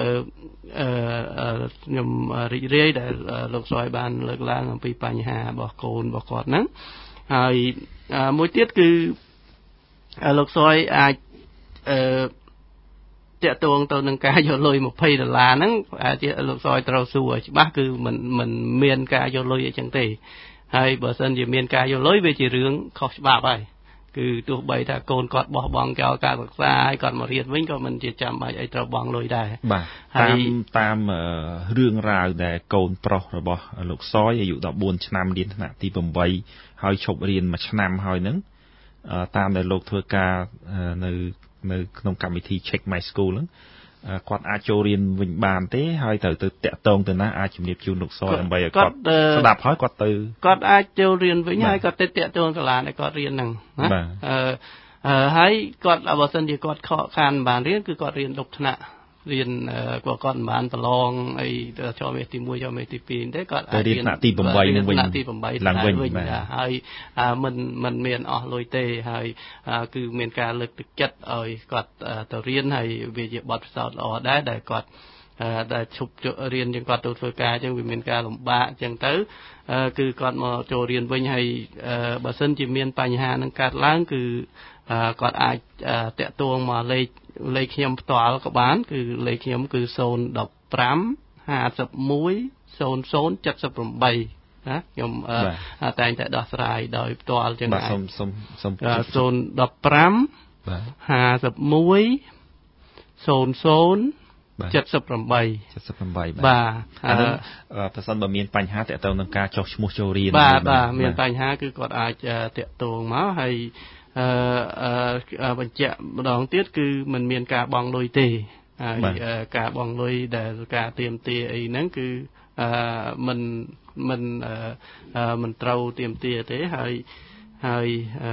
ខ្ញុំរីករាយដែលលោកសយបានលើកឡើងអំពីបញ្ហារបស់កូនរបស់គាត់ហ្នឹងហើយមួយទៀតគឺលោកសយអាចតាក់ទងទៅនឹងការយកលុយ20ដុល្លារហ្នឹងអាចលោកសយត្រូវសួរច្បាស់គឺមិនមិនមានការយកលុយអីចឹងទេហើយបើសិនជាមានការយកលុយវាជារឿងខុសច្បាប់ហើយគឺទោះបីថាកូនគាត់បោះបង់ចោលការសិក្សាហើយគាត់មករៀនវិញក៏មិនជាចាំបាច់អីត្រូវបង់លុយដែរបាទតាមតាមរឿងរ៉ាវដែលកូនប្រុសរបស់លោកសយអាយុ14ឆ្នាំរៀនថ្នាក់ទី8ហើយឈប់រៀនមួយឆ្នាំហើយហ្នឹងតាមដែលលោកធ្វើការនៅនៅក្នុងកម្មវិធី Check My School ហ្នឹងគាត់អាចចូលរៀនវិញបានទេហើយត្រូវទៅតាក់ទងទៅណាអាចជំរាបជូនលោកសយដើម្បីឲ្យគាត់ស្ដាប់ហើយគាត់ទៅគាត់អាចចូលរៀនវិញហើយគាត់ទៅតាក់ទងសាលាដែលគាត់រៀនហ្នឹងណាអឺហើយគាត់បើសិនជាគាត់ខកខានបានរៀនគឺគាត់រៀនលុបថ្នាក់រៀនគាត់គាត់មិនបានប្រឡងអីចូលមេទី1ចូលមេទី2ទេគាត់អាចរៀនថ្នាក់ទី8នឹងវិញថ្នាក់ទី8ឡើងវិញហើយមិនមិនមានអស់លុយទេហើយគឺមានការលើកទឹកចិត្តឲ្យគាត់ទៅរៀនហើយវាជាបទពិសោធន៍ល្អដែរដែលគាត់ដែលឈប់រៀនជាងគាត់ទៅធ្វើការអញ្ចឹងវាមានការលំបាកអញ្ចឹងទៅគឺគាត់មកចូលរៀនវិញហើយបើសិនជាមានបញ្ហានឹងកើតឡើងគឺគាត់អាចតាក់ទងមកលេខលេខខ្ញុំផ្ទាល់ក៏បានគឺលេខខ្ញុំគឺ015 51 00 78ណាខ្ញុំតែងតែដោះស្រាយដោយផ្ទាល់ចឹងបាទសូមសូមសូម 015 51 00 78 78 បាទអានោះប្រសិនបើមានបញ្ហាតាក់ទងនឹងការចុះឈ្មោះចូលរៀនបាទបាទមានបញ្ហាគឺគាត់អាចតាក់ទងមកហើយអឺបញ្ជាក់ម្ដងទៀតគឺមិនមានការបង់លុយទេហើយការបង់លុយដែលការទៀមទាអីហ្នឹងគឺអឺមិនមិនមិនត្រូវទៀមទាទេហើយហើយ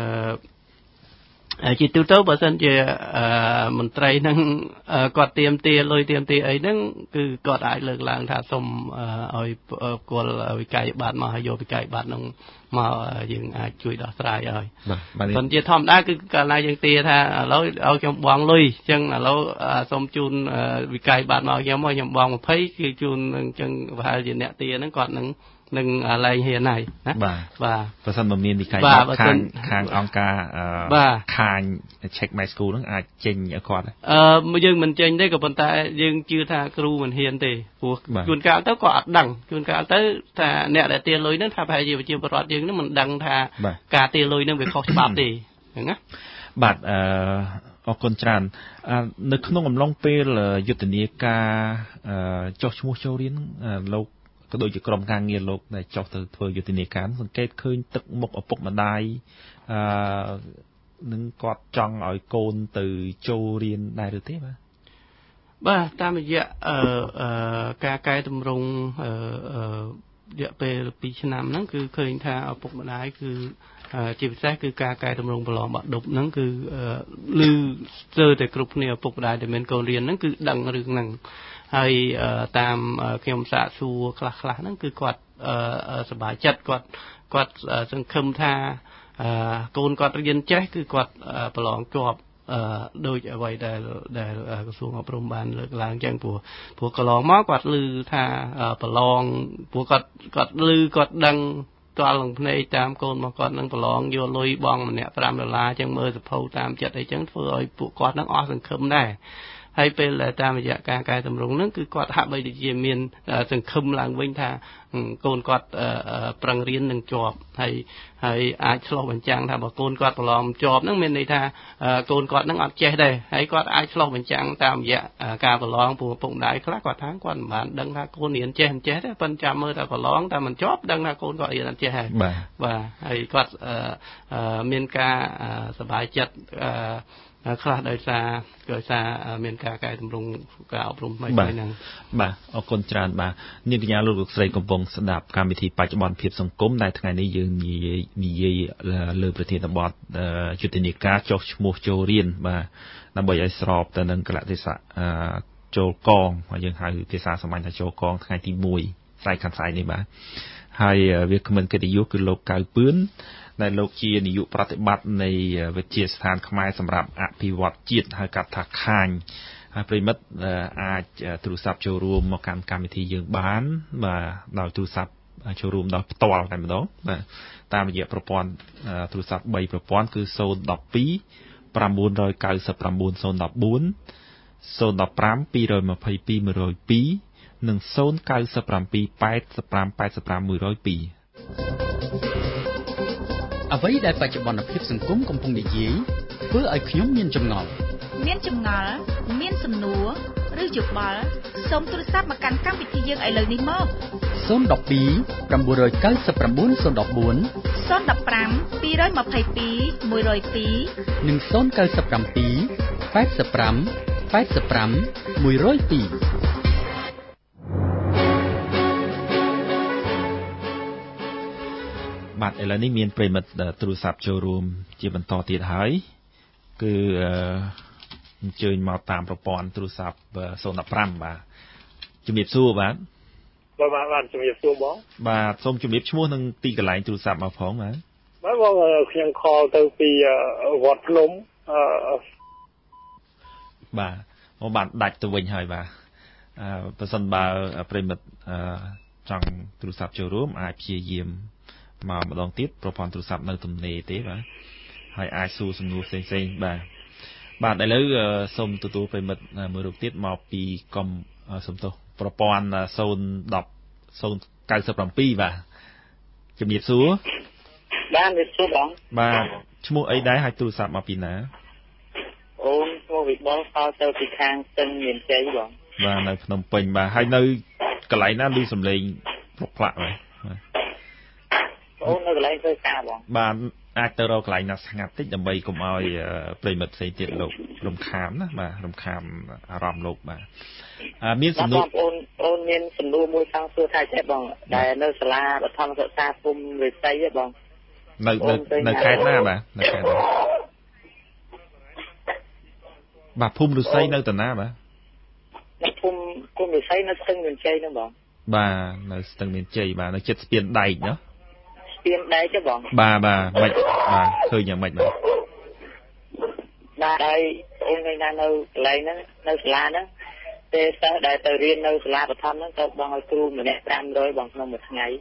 អឺជាទូទៅបើសិនជាមន្ត្រីហ្នឹងគាត់ទៀមទាលុយទៀមទាអីហ្នឹងគឺគាត់អាចលើកឡើងថាសូមឲ្យគល់វិក័យប័ត្រមកឲ្យយកវិក័យប័ត្រហ្នឹងមកយើងអាចជួយដោះស្រាយឲ្យបាទប៉ុន្តែធម្មតាគឺកាលណាយើងទាថាឥឡូវឲ្យខ្ញុំបង់លុយអញ្ចឹងឥឡូវសូមជូនវិក័យប័ត្រមកខ្ញុំមកខ្ញុំបង់20គឺជូនអញ្ចឹងប្រហែលជាអ្នកទាហ្នឹងគាត់នឹងនឹងលែងហ៊ានហើយណាបាទបាទប្រសិនបើមានវិក័យប័ត្រខាងខាងអង្គការខាង Check My School ហ្នឹងអាចចេញឲ្យគាត់អឺយើងមិនចេញទេក៏ប៉ុន្តែយើងជឿថាគ្រូមិនហ៊ានទេព្រោះជួនកាលទៅក៏អត់ដឹងជួនកាលទៅថាអ្នកដែលទាលុយហ្នឹងថាប្រហែលជាប្រជាពលរដ្ឋយើងហ្នឹងមិនដឹងថាការទាលុយហ្នឹងវាខុសច្បាប់ទេអញ្ចឹងណាបាទអឺអរគុណច្រើននៅក្នុងអំឡុងពេលយុទ្ធនាការចុះឈ្មោះចូលរៀនលោកក៏ដូចជាក្រុមការងារលោកដែលចុះទៅធ្វើយុទ្ធនាការសង្កេតឃើញទឹកមុខឪពុកម្ដាយអឺនឹងគាត់ចង់ឲ្យកូនទៅចូលរៀនដែរឬទេបាទបាទតាមរយៈអឺការកែតម្រង់អឺរយៈពេល2ឆ្នាំហ្នឹងគឺឃើញថាឪពុកម្ដាយគឺជាពិសេសគឺការកែតម្រង់ប្រឡងបាក់ឌុបហ្នឹងគឺឮស្ទើរតែគ្រប់គ្នាឪពុកម្ដាយដែលមានកូនរៀនហ្នឹងគឺដឹងរឿងហ្នឹងហើយតាមខ្ញុំសាកសួរខ្លះខ្លះហ្នឹងគឺគាត់សប្បាយចិត្តគាត់គាត់សង្ឃឹមថាកូនគាត់រៀនចេះគឺគាត់ប្រឡងជាប់ដូចអ្វីដែលដែលក្រសួងអប់រំបានលើកឡើងចឹងព្រោះព្រោះកន្លងមកគាត់ឮថាប្រឡងព្រោះគាត់គាត់ឮគាត់ដឹងតល់នឹងភ្នែកតាមកូនរបស់គាត់នឹងប្រឡងយកលុយបងម្នាក់5ដុល្លារចឹងមើលសភៅតាមចិត្តអីចឹងធ្វើឲ្យពួកគាត់នឹងអស់សង្ឃឹមដែរហើយពេលតាមរយៈការកែតម្រង់ហ្នឹងគឺគាត់ហាក់បីដូចជាមានសង្ឃឹមឡើងវិញថាកូនគាត់ប្រឹងរៀននឹងជាប់ហើយហើយអាចឆ្លុះបញ្ចាំងថាបើកូនគាត់ប្រឡងជាប់ហ្នឹងមានន័យថាកូនគាត់ហ្នឹងអត់ចេះដែរហើយគាត់អាចឆ្លុះបញ្ចាំងតាមរយៈការប្រឡងព្រោះពុកម្ដាយខ្លះគាត់ថាគាត់មិនបានដឹងថាកូនរៀនចេះមិនចេះទេប៉ុន្តែចាំមើលតែប្រឡងតែមិនជាប់ដឹងថាកូនគាត់រៀនអត់ចេះហើយបាទហើយគាត់មានការសប្បាយចិត្តខ្លះដោយសារដោយសារមានការកែតម្រង់ការអប់រំថ្មីៗហ្នឹងបាទអរគុណច្រើនបាទនាងកញ្ញាលោកលោកស្រីកំពុងស្ដាប់កម្មវិធីបច្ចុប្បន្នភាពសង្គមដែលថ្ងៃនេះយើងនិយាយនិយាយលើប្រធានបទយុទ្ធនាការចុះឈ្មោះចូលរៀនបាទដើម្បីឲ្យស្របទៅនឹងកលៈទេសៈចូលកងយើងហៅភាសាសាមញ្ញថាចូលកងថ្ងៃទី1ស្អែកខាងស្អែកនេះបាទហើយវាគ្មិនកិត្តិយសគឺលោកកៅពឿនដែលលោកជានាយកប្រតិបត្តិនៃវិទ្យាស្ថានខ្មែរសម្រាប់អភិវឌ្ឍជាតិហៅកាត់ថាខាញហើយប្រិមិត្តអាចទូរស័ព្ទចូលរួមមកកាន់កម្មវិធីយើងបានបាទដោយទូរស័ព្ទចូលរួមដោយផ្ទាល់តែម្ដងបាទតាមរយៈប្រព័ន្ធទូរស័ព្ទ3ប្រព័ន្ធគឺ0 1 2 9 9 9 0 1 4 ศูนย์ หนึ่ง ห้า ពីរยี่สิบสอง หนึ่งศูนย์สอง និង ศูนย์ เก้า เจ็ด แปด ห้า แปด ห้า แปด ห้า หนึ่งศูนย์สองអ្វីដែលបច្ចុប្បន្នភាពសង្គមកំពុងនិយាយធ្វើឲ្យខ្ញុំមានចម្ងល់មានចម្ងល់មានសំណួរឬយោបល់សូមទូរស័ព្ទមកកាន់កម្មវិធីយើងឥឡូវនេះមកศูนย์ หนึ่ง สอง 9 9 9 0 1 4 ศูนย์ หนึ่ง ห้า ពីរยี่สิบสอง หนึ่งศูนย์สอง និង ศูนย์ เก้า เจ็ด แปด ห้า แปด ห้า หนึ่งศูนย์สองបាទឥឡូវនេះមានប្រិមិត្តទូរស័ព្ទចូលរួមជាបន្តទៀតហើយគឺអញ្ជើញមកតាមប្រព័ន្ធទូរស័ព្ទศูนย์ หนึ่ง ห้าបាទជំរាបសួរបាទបាទបាទជំរាបសួរបងបាទសូមជំរាបឈ្មោះនិងទីកន្លែងទូរស័ព្ទមកផងបាទបាទបងខ្ញុំខលទៅពីវត្តភ្នំបាទមកបានដាច់ទៅវិញហើយបាទអឺបើសិនបើប្រិមិត្តចង់ទូរស័ព្ទចូលរួមអាចព្យាយាមមកម្ដងទៀតប្រព័ន្ធទូរស័ព្ទនៅទំនេរទេបាទហើយអាចសួរសំណួរផ្សេងៗបាទបាទឥឡូវសូមទទួលប្រិមិត្តមួយរូបទៀតមកពីកុំសំទោសប្រព័ន្ធศูนย์ หนึ่ง ศูนย์ เก้า เจ็ด แปดបាទជំរាបសួរបាទជំរាបសួរបងបាទឈ្មោះអីដែរហើយទូរស័ព្ទមកពីណាអូនឈ្មោះវិបុលខលទៅពីខាងស្ទឹងមានជ័យបងបាទនៅភ្នំពេញបាទហើយនៅកន្លែងណាឮសំឡេងផ្លុកផ្លាក់បាទអូននៅកន្លែងធ្វើការបងបាទអាចទៅរកកន្លែងណាស្ងាត់តិចដើម្បីកុំឲ្យប្រិមិត្តផ្សេងទៀតលោករំខានណាបាទរំខានអារម្មណ៍លោកបាទមានសំណួរបងអូនអូនមានសំណួរមួយចង់សួរថាចេះបងដែលនៅសាលាបឋមសិក្សាភូមិរិស័យទេបងនៅនៅខេត្តណាបាទនៅខេត្តណាបាទភូមិរិស័យនៅតាណាបាទនៅភូមិភូមិរិស័យនៅស្ទឹងមានជ័យហ្នឹងបងបាទនៅស្ទឹងមានជ័យបាទនៅជិតស្ពានដែកណាស្ពានដែកទេបងបាទបាទមិនបាទឃើញយ៉ាងម៉េចបាទបាទហើយអូនឃើញថានៅកន្លែងហ្នឹងនៅសាលាហ្នឹងពេលសិស្សដែលទៅរៀននៅសាលាបឋមហ្នឹងទៅបងឲ្យគ្រូម្នាក់ប្រាំរយបងក្នុងមួយថ្ងៃ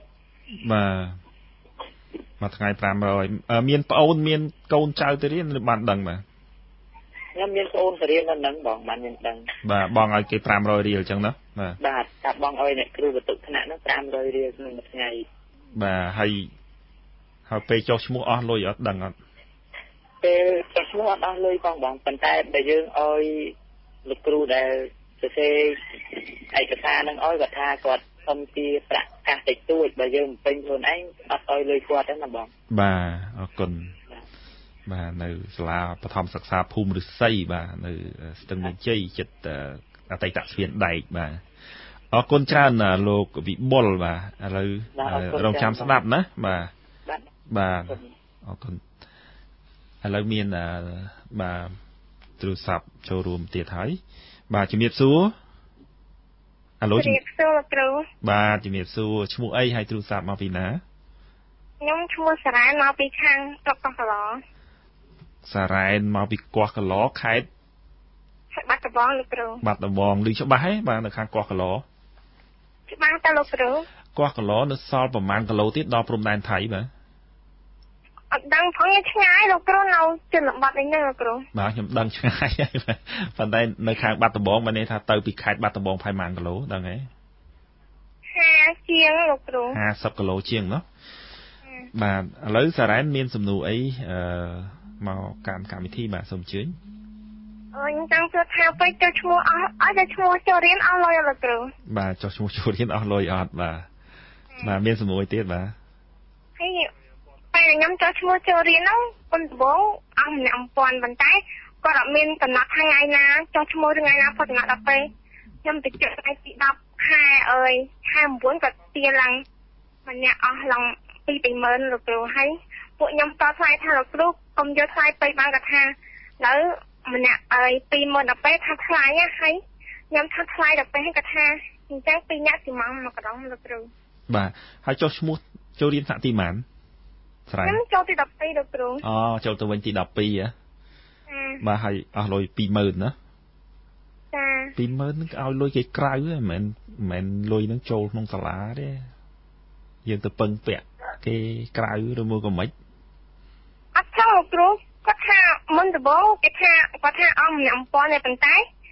បាទមួយថ្ងៃប្រាំរយមានប្អូនមានកូនចៅទៅរៀនឬបានដឹងបាទខ្ញុំមានប្អូនទៅរៀននៅហ្នឹងបងបានមានដឹងបាទបងឲ្យគេប្រាំរយរៀលអញ្ចឹងណាបាទបាទតែបងឲ្យអ្នកគ្រូបន្ទុកថ្នាក់ហ្នឹងប្រាំរយរៀលក្នុងមួយថ្ងៃបាទហើយហើយពេលចុះឈ្មោះអស់លុយអត់ដឹងអត់ពេលចុះឈ្មោះអត់អស់លុយបងបងប៉ុន្តែបើយើងឲ្យលោកគ្រូដែលសរសេរឯកសារនឹងឲ្យគាត់ថាគាត់សុំពីប្រាក់កាសតិចតួចបើយើងពេញខ្លួនឯងអត់ឲ្យលុយគាត់ទេណាបងបាទអរគុណបាទនៅសាលាបឋមសិក្សាភូមិរិស័យបាទនៅស្ទឹងមានជ័យចិត្តអតីតស្ពានដែកបាទអរគុណច្រើនលោកវិបុលបាទឥឡូវរងចាំស្ដាប់ណាបាទបាទអរគុណឥឡូវមានបាទទូរស័ព្ទចូលរួមទៀតហើយបាទជំរាបសួរអាឡូជំរាបសួរលោកគ្រូបាទជំរាបសួរឈ្មោះអីហើយទូរស័ព្ទមកពីណាខ្ញុំឈ្មោះសារ៉ែនមកពីខាងស្រុកកោះកឡោសារ៉ែនមកពីកោះកឡោខេត្តបាត់ដំបងលោកគ្រូបាត់ដំបងឮច្បាស់ហ៎បាទនៅខាងកោះកឡោច្បាស់តើលោកគ្រូកោះកឡោនៅសល់ប្រហែលគីឡូទៀតដល់ព្រំដែនថៃបាទអត់ដឹងផងឆ្ងាយលោកគ្រូនៅជនបទនេះលោកគ្រូបាទខ្ញុំដឹងឆ្ងាយហើយប៉ុន្តែនៅខាងបាត់ដំបងមានន័យថាទៅពីខេត្តបាត់ដំបងប្រហែលម៉ានគីឡូដឹងហ៎ហាសិបជាងលោកគ្រូហាសិបគីឡូជាងណោះបាទឥឡូវសារ៉ែនមានសំណួរអីអឺមកកាន់កម្មវិធីបាទសូមអញ្ជើញអឺខ្ញុំចង់សួរថាពេលចុះឈ្មោះអស់អត់ចុះឈ្មោះចូលរៀនអស់លុយលោកគ្រូបាទចុះឈ្មោះចូលរៀនអស់លុយអត់បាទបាទមានសំណួរទៀតបាទហើយពេលខ្ញុំចុះឈ្មោះចូលរៀនហ្នឹងប៉ុន្តែបងអស់ម្នាក់អំពាន់ប៉ុន្តែគាត់អត់មានកំណត់ថ្ងៃណាចុះឈ្មោះថ្ងៃណាផុតថ្ងៃដល់ពេលខ្ញុំទៅចុះថ្ងៃទីដប់ខែអើយខែ9គាត់ទារឡើងម្នាក់អស់ឡើងពីរម៉ឺនលោកគ្រូហើយពួកខ្ញុំតថ្លៃថាលោកគ្រូកុំយកថ្លៃពេកបានគាត់ថាឥឡូវម្នាក់អើយពីរម៉ឺនដល់ពេលថាថ្លៃហើយខ្ញុំថាថ្លៃដល់ពេលគាត់ថាអញ្ចឹងពីរនាក់ទីម៉ោងមកកណ្ដងលោកគ្រូបាទហើយចុះឈ្មោះចូលរៀនថ្នាក់ទីម៉ានខ្ញុំចូលទីដប់ពីរលោកគ្រូអូចូលទៅវិញទីដប់ពីរហ៎បាទហើយអស់លុយពីរម៉ឺនណាចាពីរម៉ឺនហ្នឹងឲ្យលុយគេក្រៅហ្នឹងមិនមែនលុយហ្នឹងចូលក្នុងសាលាទេយើងទៅពឹងពាក់គេក្រៅឬមួយក៏មិនអត់ចូលលោកគ្រូគាត់ថាមុនដំបូងគេថាគាត់ថាអស់ម្នាក់អំពាន់តែប៉ុន្តែ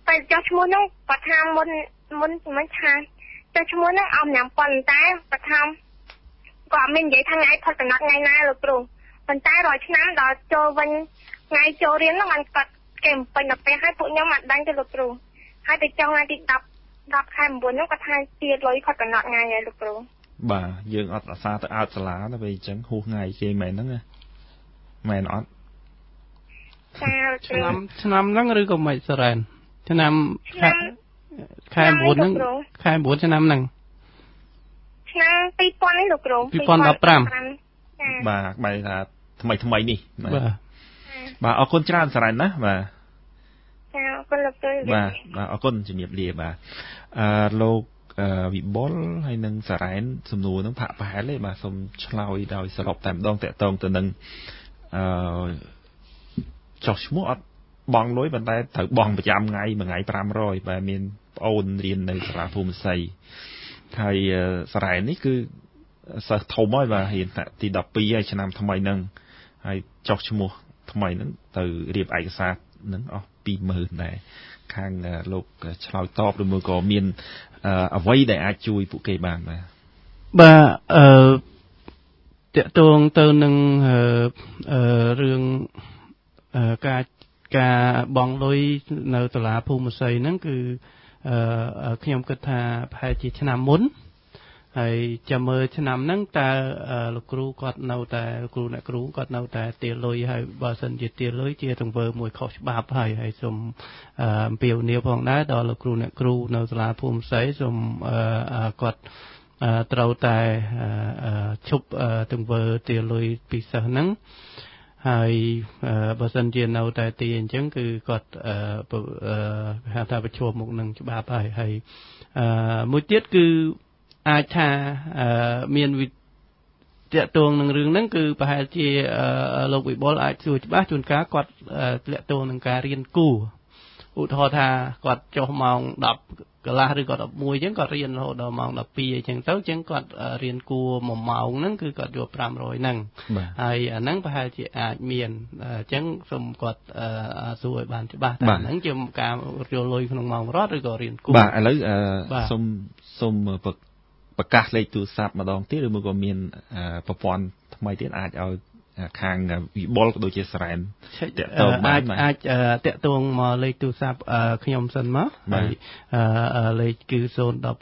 ពេលចុះឈ្មោះនោះគាត់ថាមុនមុនមិនថាចុះឈ្មោះនោះអមញ៉ាំប៉ុន្តែគាត់ថាគាត់មាននិយាយថាថ្ងៃផុតកំណត់ថ្ងៃណាលោកគ្រូប៉ុន្តែរាល់ឆ្នាំដល់ចូលវិញថ្ងៃចូលរៀននោះបានគាត់គេបំពេញដល់ពេលឲ្យពួកខ្ញុំអត់ដឹងទេលោកគ្រូហើយទៅចុងថ្ងៃទី10 10ខែ9នោះគាត់ថាជាលុយផុតកំណត់ថ្ងៃហើយលោកគ្រូបាទយើងអត់អាសាទៅអើតសាលាទៅពេលអញ្ចឹងហួសថ្ងៃគេមែនហ្នឹងណាមែនអត់ឆ្នាំឆ្នាំហ្នឹងឬក៏មិនសរ៉ែនឆ្នាំខែ9ហ្នឹងខែ9ឆ្នាំហ្នឹងឆ្នាំ2000នេះលោកគ្រូ 2015បាទបែរថាថ្មីថ្មីនេះបាទបាទអរគុណច្រើនសរ៉ែនណាបាទចាអរគុណលោកគ្រូបាទបាទអរគុណជំរាបលាបាទអឺលោកវិបុលហើយនឹងសរ៉ែនសំណួរហ្នឹងផាក់ប្រហែលទេបាទសូមឆ្លើយដោយសរុបតែម្ដងតកតងទៅនឹងអឺចុះឈ្មោះអត់បង់លុយប៉ុន្តែត្រូវបង់ប្រចាំថ្ងៃមួយថ្ងៃfive hundredបាទមានប្អូនរៀននៅសាលាភូមិសីហើយសរ៉ែននេះគឺសិស្សធំហើយបាទរៀនទីtwelហើយឆ្នាំថ្មីហ្នឹងហើយចុះឈ្មោះថ្មីហ្នឹងទៅរៀបឯកសារហ្នឹងអស់two thousandដែរខាងលោកឆ្លើយតបឬមួយក៏មានអ្វីដែលអាចជួយពួកគេបានបាទបាទអឺតកតងទៅនឹងអឺរឿងការការបង់លុយនៅសាលាភូមិសីហ្នឹងគឺអឺខ្ញុំគិតថាប្រហែលជាឆ្នាំមុនហើយចាំមើលឆ្នាំហ្នឹងតើលោកគ្រូគាត់នៅតែគ្រូអ្នកគ្រូគាត់នៅតែទារលុយហើយបើសិនជាទារលុយជាទង្វើមួយខុសច្បាប់ហើយហើយសូមអំពាវនាវផងដែរដល់លោកគ្រូអ្នកគ្រូនៅសាលាភូមិសីសូមគាត់ត្រូវតែឈប់ទង្វើទារលុយពីសិស្សហ្នឹងហើយបើសិនជានៅតែទីអញ្ចឹងគឺគាត់ហៅថាប្រឈមមុខនឹងច្បាប់ហើយហើយមួយទៀតគឺអាចថាមានវិតាក់ទងនឹងរឿងហ្នឹងគឺប្រហែលជាលោកវិបុលអាចសួរច្បាស់ជួនកាលគាត់តាក់ទងនឹងការរៀនគួរឧទាហរណ៍ថាគាត់ចុះម៉ោងtenកន្លះឬក៏elevenអញ្ចឹងគាត់រៀនរហូតដល់ម៉ោងtwelveអញ្ចឹងទៅអញ្ចឹងគាត់រៀនគួរoneម៉ោងហ្នឹងគឺគាត់យកfive hundredហ្នឹងហើយអាហ្នឹងប្រហែលជាអាចមានអញ្ចឹងសូមគាត់សួរឲ្យបានច្បាស់ថាហ្នឹងជាការយកលុយក្នុងម៉ោងរត់ឬក៏រៀនគួរបាទឥឡូវសូមសូមប្រកាសលេខទូរស័ព្ទម្ដងទៀតឬមួយក៏មានប្រព័ន្ធថ្មីទៀតអាចឲ្យខាងវិបុលក៏ដូចជាសរ៉ែនតាក់ទងបានអាចតាក់ទងមកលេខទូរស័ព្ទខ្ញុំសិនមកហើយលេខគឺzero one five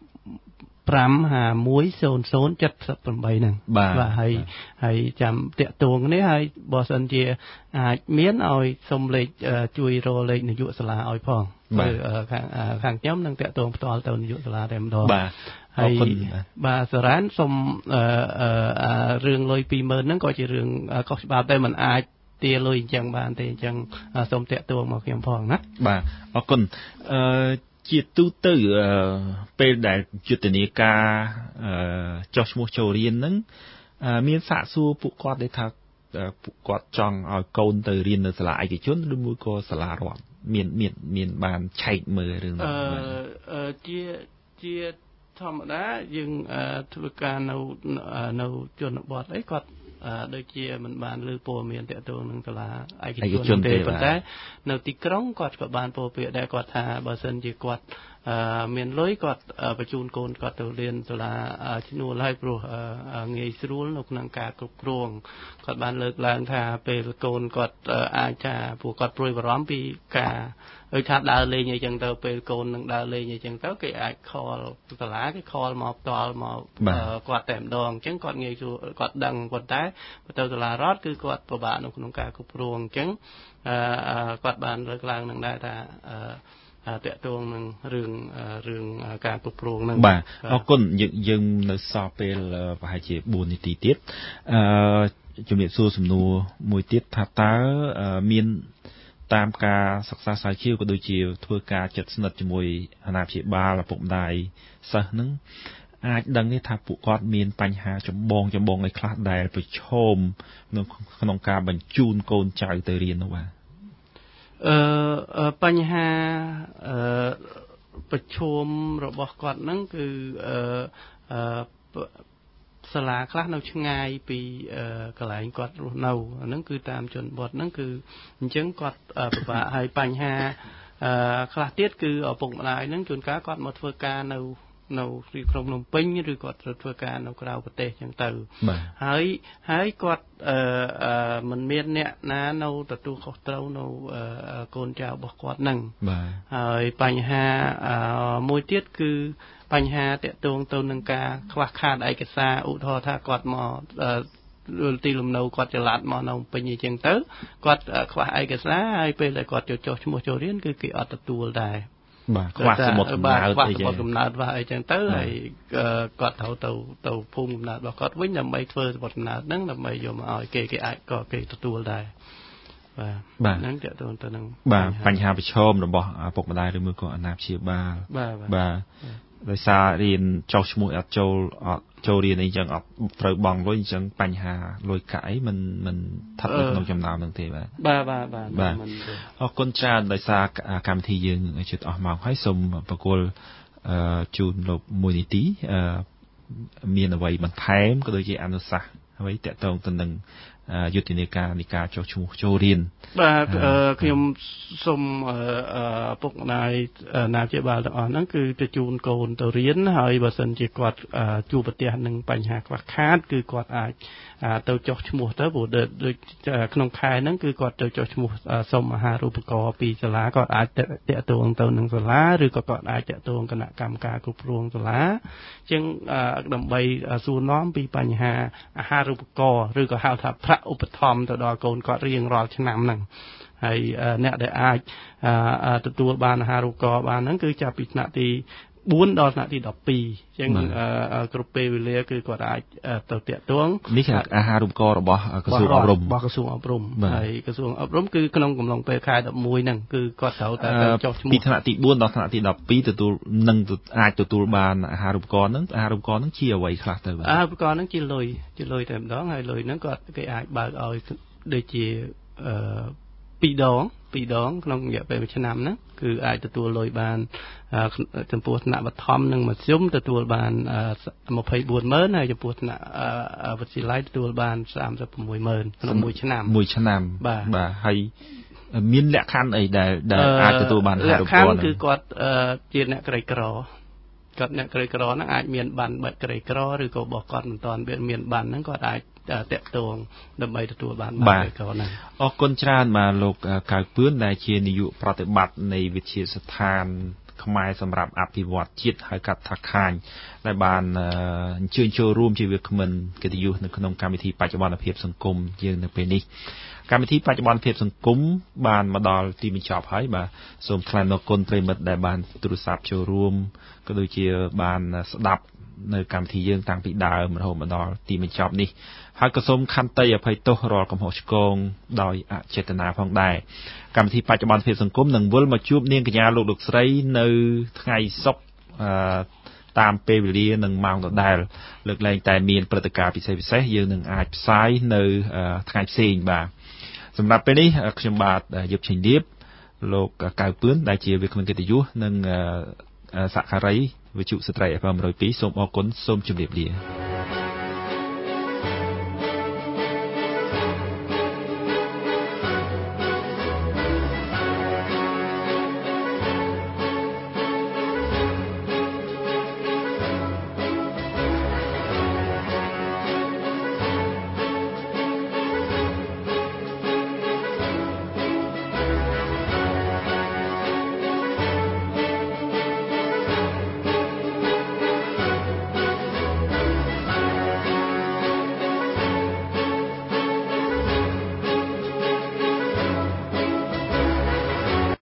five one zero zero seven eightហ្នឹងបាទហើយហើយចាំតាក់ទងនេះហើយបើសិនជាអាចមានឲ្យសុំលេខជួយរកលេខនាយកសាលាឲ្យផងបាទខាងខាងខ្ញុំនឹងតាក់ទងផ្ទាល់ទៅនាយកសាលាតែម្ដងបាទហើយបាទសរ៉ានសូមរឿងលុយtwo thousandហ្នឹងក៏ជារឿងខុសច្បាប់តែមិនអាចទារលុយអញ្ចឹងបានទេអញ្ចឹងសូមតាក់ទងមកខ្ញុំផងណាបាទអរគុណអឺជាទូទៅពេលដែលយុទ្ធនាការចុះឈ្មោះចូលរៀនហ្នឹងមានសាកសួរពួកគាត់ទេថាពួកគាត់ចង់ឲ្យកូនទៅរៀននៅសាលាឯកជនឬមួយក៏សាលារដ្ឋមានមានមានបានឆែកមើលរឿងហ្នឹងអឺជាជាធម្មតាយើងធ្វើការនៅនៅជនបទអីគាត់ដូចជាមិនបានលើព័ត៌មានតាក់ទងនឹងសាលាឯកជនទេប៉ុន្តែនៅទីក្រុងគាត់ក៏បានពោលពាក្យដែរគាត់ថាបើសិនជាគាត់មានលុយគាត់បញ្ជូនកូនគាត់ទៅរៀនសាលាឈ្នួលហើយព្រោះងាយស្រួលនៅក្នុងការគ្រប់គ្រងគាត់បានលើកឡើងថាពេលកូនគាត់អាចថាព្រោះគាត់ព្រួយបារម្ភពីការដូចថាដើរលេងអីចឹងទៅពេលកូននឹងដើរលេងអីចឹងទៅគេអាចខលសាលាគេខលមកផ្ទាល់មកគាត់តែម្ដងអញ្ចឹងគាត់ងាយស្រួលគាត់ដឹងប៉ុន្តែទៅសាលារដ្ឋគឺគាត់ពិបាកនៅក្នុងការគ្រប់គ្រងអញ្ចឹងគាត់បានលើកឡើងនឹងដែរថាតាក់ទងនឹងរឿងរឿងការគ្រប់គ្រងហ្នឹងបាទអរគុណយើងយើងនៅសល់ពេលប្រហែលជាfourនាទីទៀតអឺជំរាបសួរសំណួរមួយទៀតថាតើមានតាមការសិក្សាស្រាវជ្រាវក៏ដូចជាធ្វើការជិតស្និទ្ធជាមួយអាណាព្យាបាលឪពុកម្ដាយសិស្សហ្នឹងអាចដឹងទេថាពួកគាត់មានបញ្ហាចម្បងចម្បងអីខ្លះដែលប្រឈមក្នុងការបញ្ជូនកូនចៅទៅរៀននោះបាទអឺបញ្ហាអឺប្រឈមរបស់គាត់ហ្នឹងគឺអឺសាលាខ្លះនៅឆ្ងាយពីកន្លែងគាត់រស់នៅហ្នឹងគឺតាមជនបទហ្នឹងគឺអញ្ចឹងគាត់ពិបាកហើយបញ្ហាអឺខ្លះទៀតគឺឪពុកម្ដាយហ្នឹងជួនកាលគាត់មកធ្វើការនៅនៅទីក្រុងភ្នំពេញឬគាត់ត្រូវធ្វើការនៅក្រៅប្រទេសចឹងទៅហើយហើយគាត់អឺមិនមានអ្នកណានៅទទួលខុសត្រូវនៅកូនចៅរបស់គាត់ហ្នឹងហើយបញ្ហាមួយទៀតគឺបញ្ហាតាក់ទងទៅនឹងការខ្វះខាតឯកសារឧទាហរណ៍ថាគាត់មកទីលំនៅគាត់ចល័តមកនៅពេញអញ្ចឹងទៅគាត់ខ្វះឯកសារហើយពេលដែលគាត់ចូលចុះឈ្មោះចូលរៀនគឺគេអត់ទទួលដែរបាទខ្វះសមុទ្រកំណើតអីចឹងកំណើតវ៉ាអីចឹងទៅហើយគាត់ត្រូវទៅទៅភូមិកំណើតរបស់គាត់វិញដើម្បីធ្វើសមុទ្រកំណើតហ្នឹងដើម្បីយកមកឲ្យគេគេអាចក៏គេទទួលដែរបាទហ្នឹងតើទៅទៅនឹងបាទបញ្ហាប្រឈមរបស់ឪពុកម្ដាយឬមួយក៏អាណាព្យាបាលបាទបាទដោយសាររៀនចុះឈ្មោះអត់ចូលអត់ចូលរៀនអីចឹងអត់ត្រូវបង់លុយអញ្ចឹងបញ្ហាលុយកាក់អីមិនមិនស្ថិតនៅក្នុងចំណោមនឹងទេបាទបាទបាទបាទអរគុណច្រើនដោយសារកម្មវិធីយើងជិតអស់ម៉ោងហើយសូមបកគលជូនលោកមួយនីតិមានអ្វីបន្ថែមក៏ដូចជាអនុសាសន៍អ្វីតកតងទៅនឹងយុទ្ធនាការនៃការចុះឈ្មោះចូលរៀនបាទខ្ញុំសូមពុកម្ដាយណាព្យាបាលទាំងអស់ហ្នឹងគឺទៅជូនកូនទៅរៀនហើយបើសិនជាគាត់ជួបប្រទះនឹងបញ្ហាខ្វះខាតគឺគាត់អាចទៅចុះឈ្មោះទៅព្រោះដូចក្នុងខែហ្នឹងគឺគាត់ទៅចុះឈ្មោះសុំអាហារូបករណ៍ពីសាលាគាត់អាចតាក់ទងទៅនឹងសាលាឬក៏គាត់អាចតាក់ទងគណៈកម្មការគ្រប់គ្រងសាលាអញ្ចឹងដើម្បីសួរនាំពីបញ្ហាអាហារូបករណ៍ឬក៏ហៅថាប្រាក់ឧបត្ថម្ភទៅដល់កូនគាត់រៀងរាល់ឆ្នាំហ្នឹងហើយអ្នកដែលអាចទទួលបានអាហារូបករណ៍បានហ្នឹងគឺចាប់ពីថ្នាក់ទីបួនដល់ថ្នាក់ទីដប់ពីរអញ្ចឹងគ្រប់ពេលវេលាគឺគាត់អាចទៅតាក់ទងនេះគឺអាហារូបករណ៍របស់ក្រសួងអប់រំរបស់ក្រសួងអប់រំហើយក្រសួងអប់រំគឺក្នុងកំឡុងពេលខែដប់មួយហ្នឹងគឺគាត់ត្រូវតែទៅចុះឈ្មោះពីថ្នាក់ទីបួនដល់ថ្នាក់ទីដប់ពីរទទួលនឹងអាចទទួលបានអាហារូបករណ៍ហ្នឹងអាហារូបករណ៍ហ្នឹងជាអ្វីខ្លះទៅបាទអាហារូបករណ៍ហ្នឹងជាលុយជាលុយតែម្ដងហើយលុយហ្នឹងគាត់គេអាចបើកឲ្យដូចជាអឺពីរដងពីរដងក្នុងរយៈពេលមួយឆ្នាំហ្នឹងគឺអាចទទួលលុយបានចំពោះថ្នាក់បឋមនិងមធ្យមទទួលបានម្ភៃបួនម៉ឺនហើយចំពោះថ្នាក់វិទ្យាល័យទទួលបានសាមសិបប្រាំមួយម៉ឺនក្នុងមួយឆ្នាំមួយឆ្នាំបាទហើយមានលក្ខខណ្ឌអីដែលដែលអាចទទួលបានអាហារូបករណ៍លក្ខខណ្ឌគឺគាត់ជាអ្នកក្រីក្រគាត់អ្នកក្រីក្រហ្នឹងអាចមានបានបែបក្រីក្រឬក៏បោះគាត់មិនតាន់មានបានហ្នឹងគាត់អាចតាក់ទងដើម្បីទទួលបានបានក្រីក្រហ្នឹងអរគុណច្រើនបាទលោកកៅពឿនដែលជានាយកប្រតិបត្តិនៃវិទ្យាស្ថានខ្មែរសម្រាប់អភិវឌ្ឍជាតិហៅកាត់ថាខាញដែលបានអញ្ជើញចូលរួមជាវាគ្មិនកិត្តិយសនៅក្នុងកម្មវិធីបច្ចុប្បន្នភាពសង្គមយើងនៅពេលនេះកម្មវិធីបច្ចុប្បន្នភាពសង្គមបានមកដល់ទីបញ្ចប់ហើយបាទសូមថ្លែងអរគុណប្រិមិត្តដែលបានទូរស័ព្ទចូលរួមក៏ដូចជាបានស្ដាប់នៅកម្មវិធីយើងតាំងពីដើមរហូតមកដល់ទីបញ្ចប់នេះហើយក៏សូមខន្តីអភ័យទោសរាល់កំហុសឆ្គងដោយអចេតនាផងដែរកម្មវិធីបច្ចុប្បន្នភាពសង្គមនឹងវិលមកជួបនាងកញ្ញាលោកលោកស្រីនៅថ្ងៃសុក្រអឺតាមពេលវេលានិងម៉ោងដដែលលើកលែងតែមានព្រឹត្តិការណ៍ពិសេសពិសេសយើងនឹងអាចផ្សាយនៅថ្ងៃផ្សេងបាទសម្រាប់ពេលនេះខ្ញុំបាទយុបឆេងឌៀបលោកកៅពឿនដែលជាវាគ្មិនកិត្តិយសនិងសក្ការីវិទ្យុស្ត្រី អេફ 1០២ សូមអរគុណសូមជម្រាបលា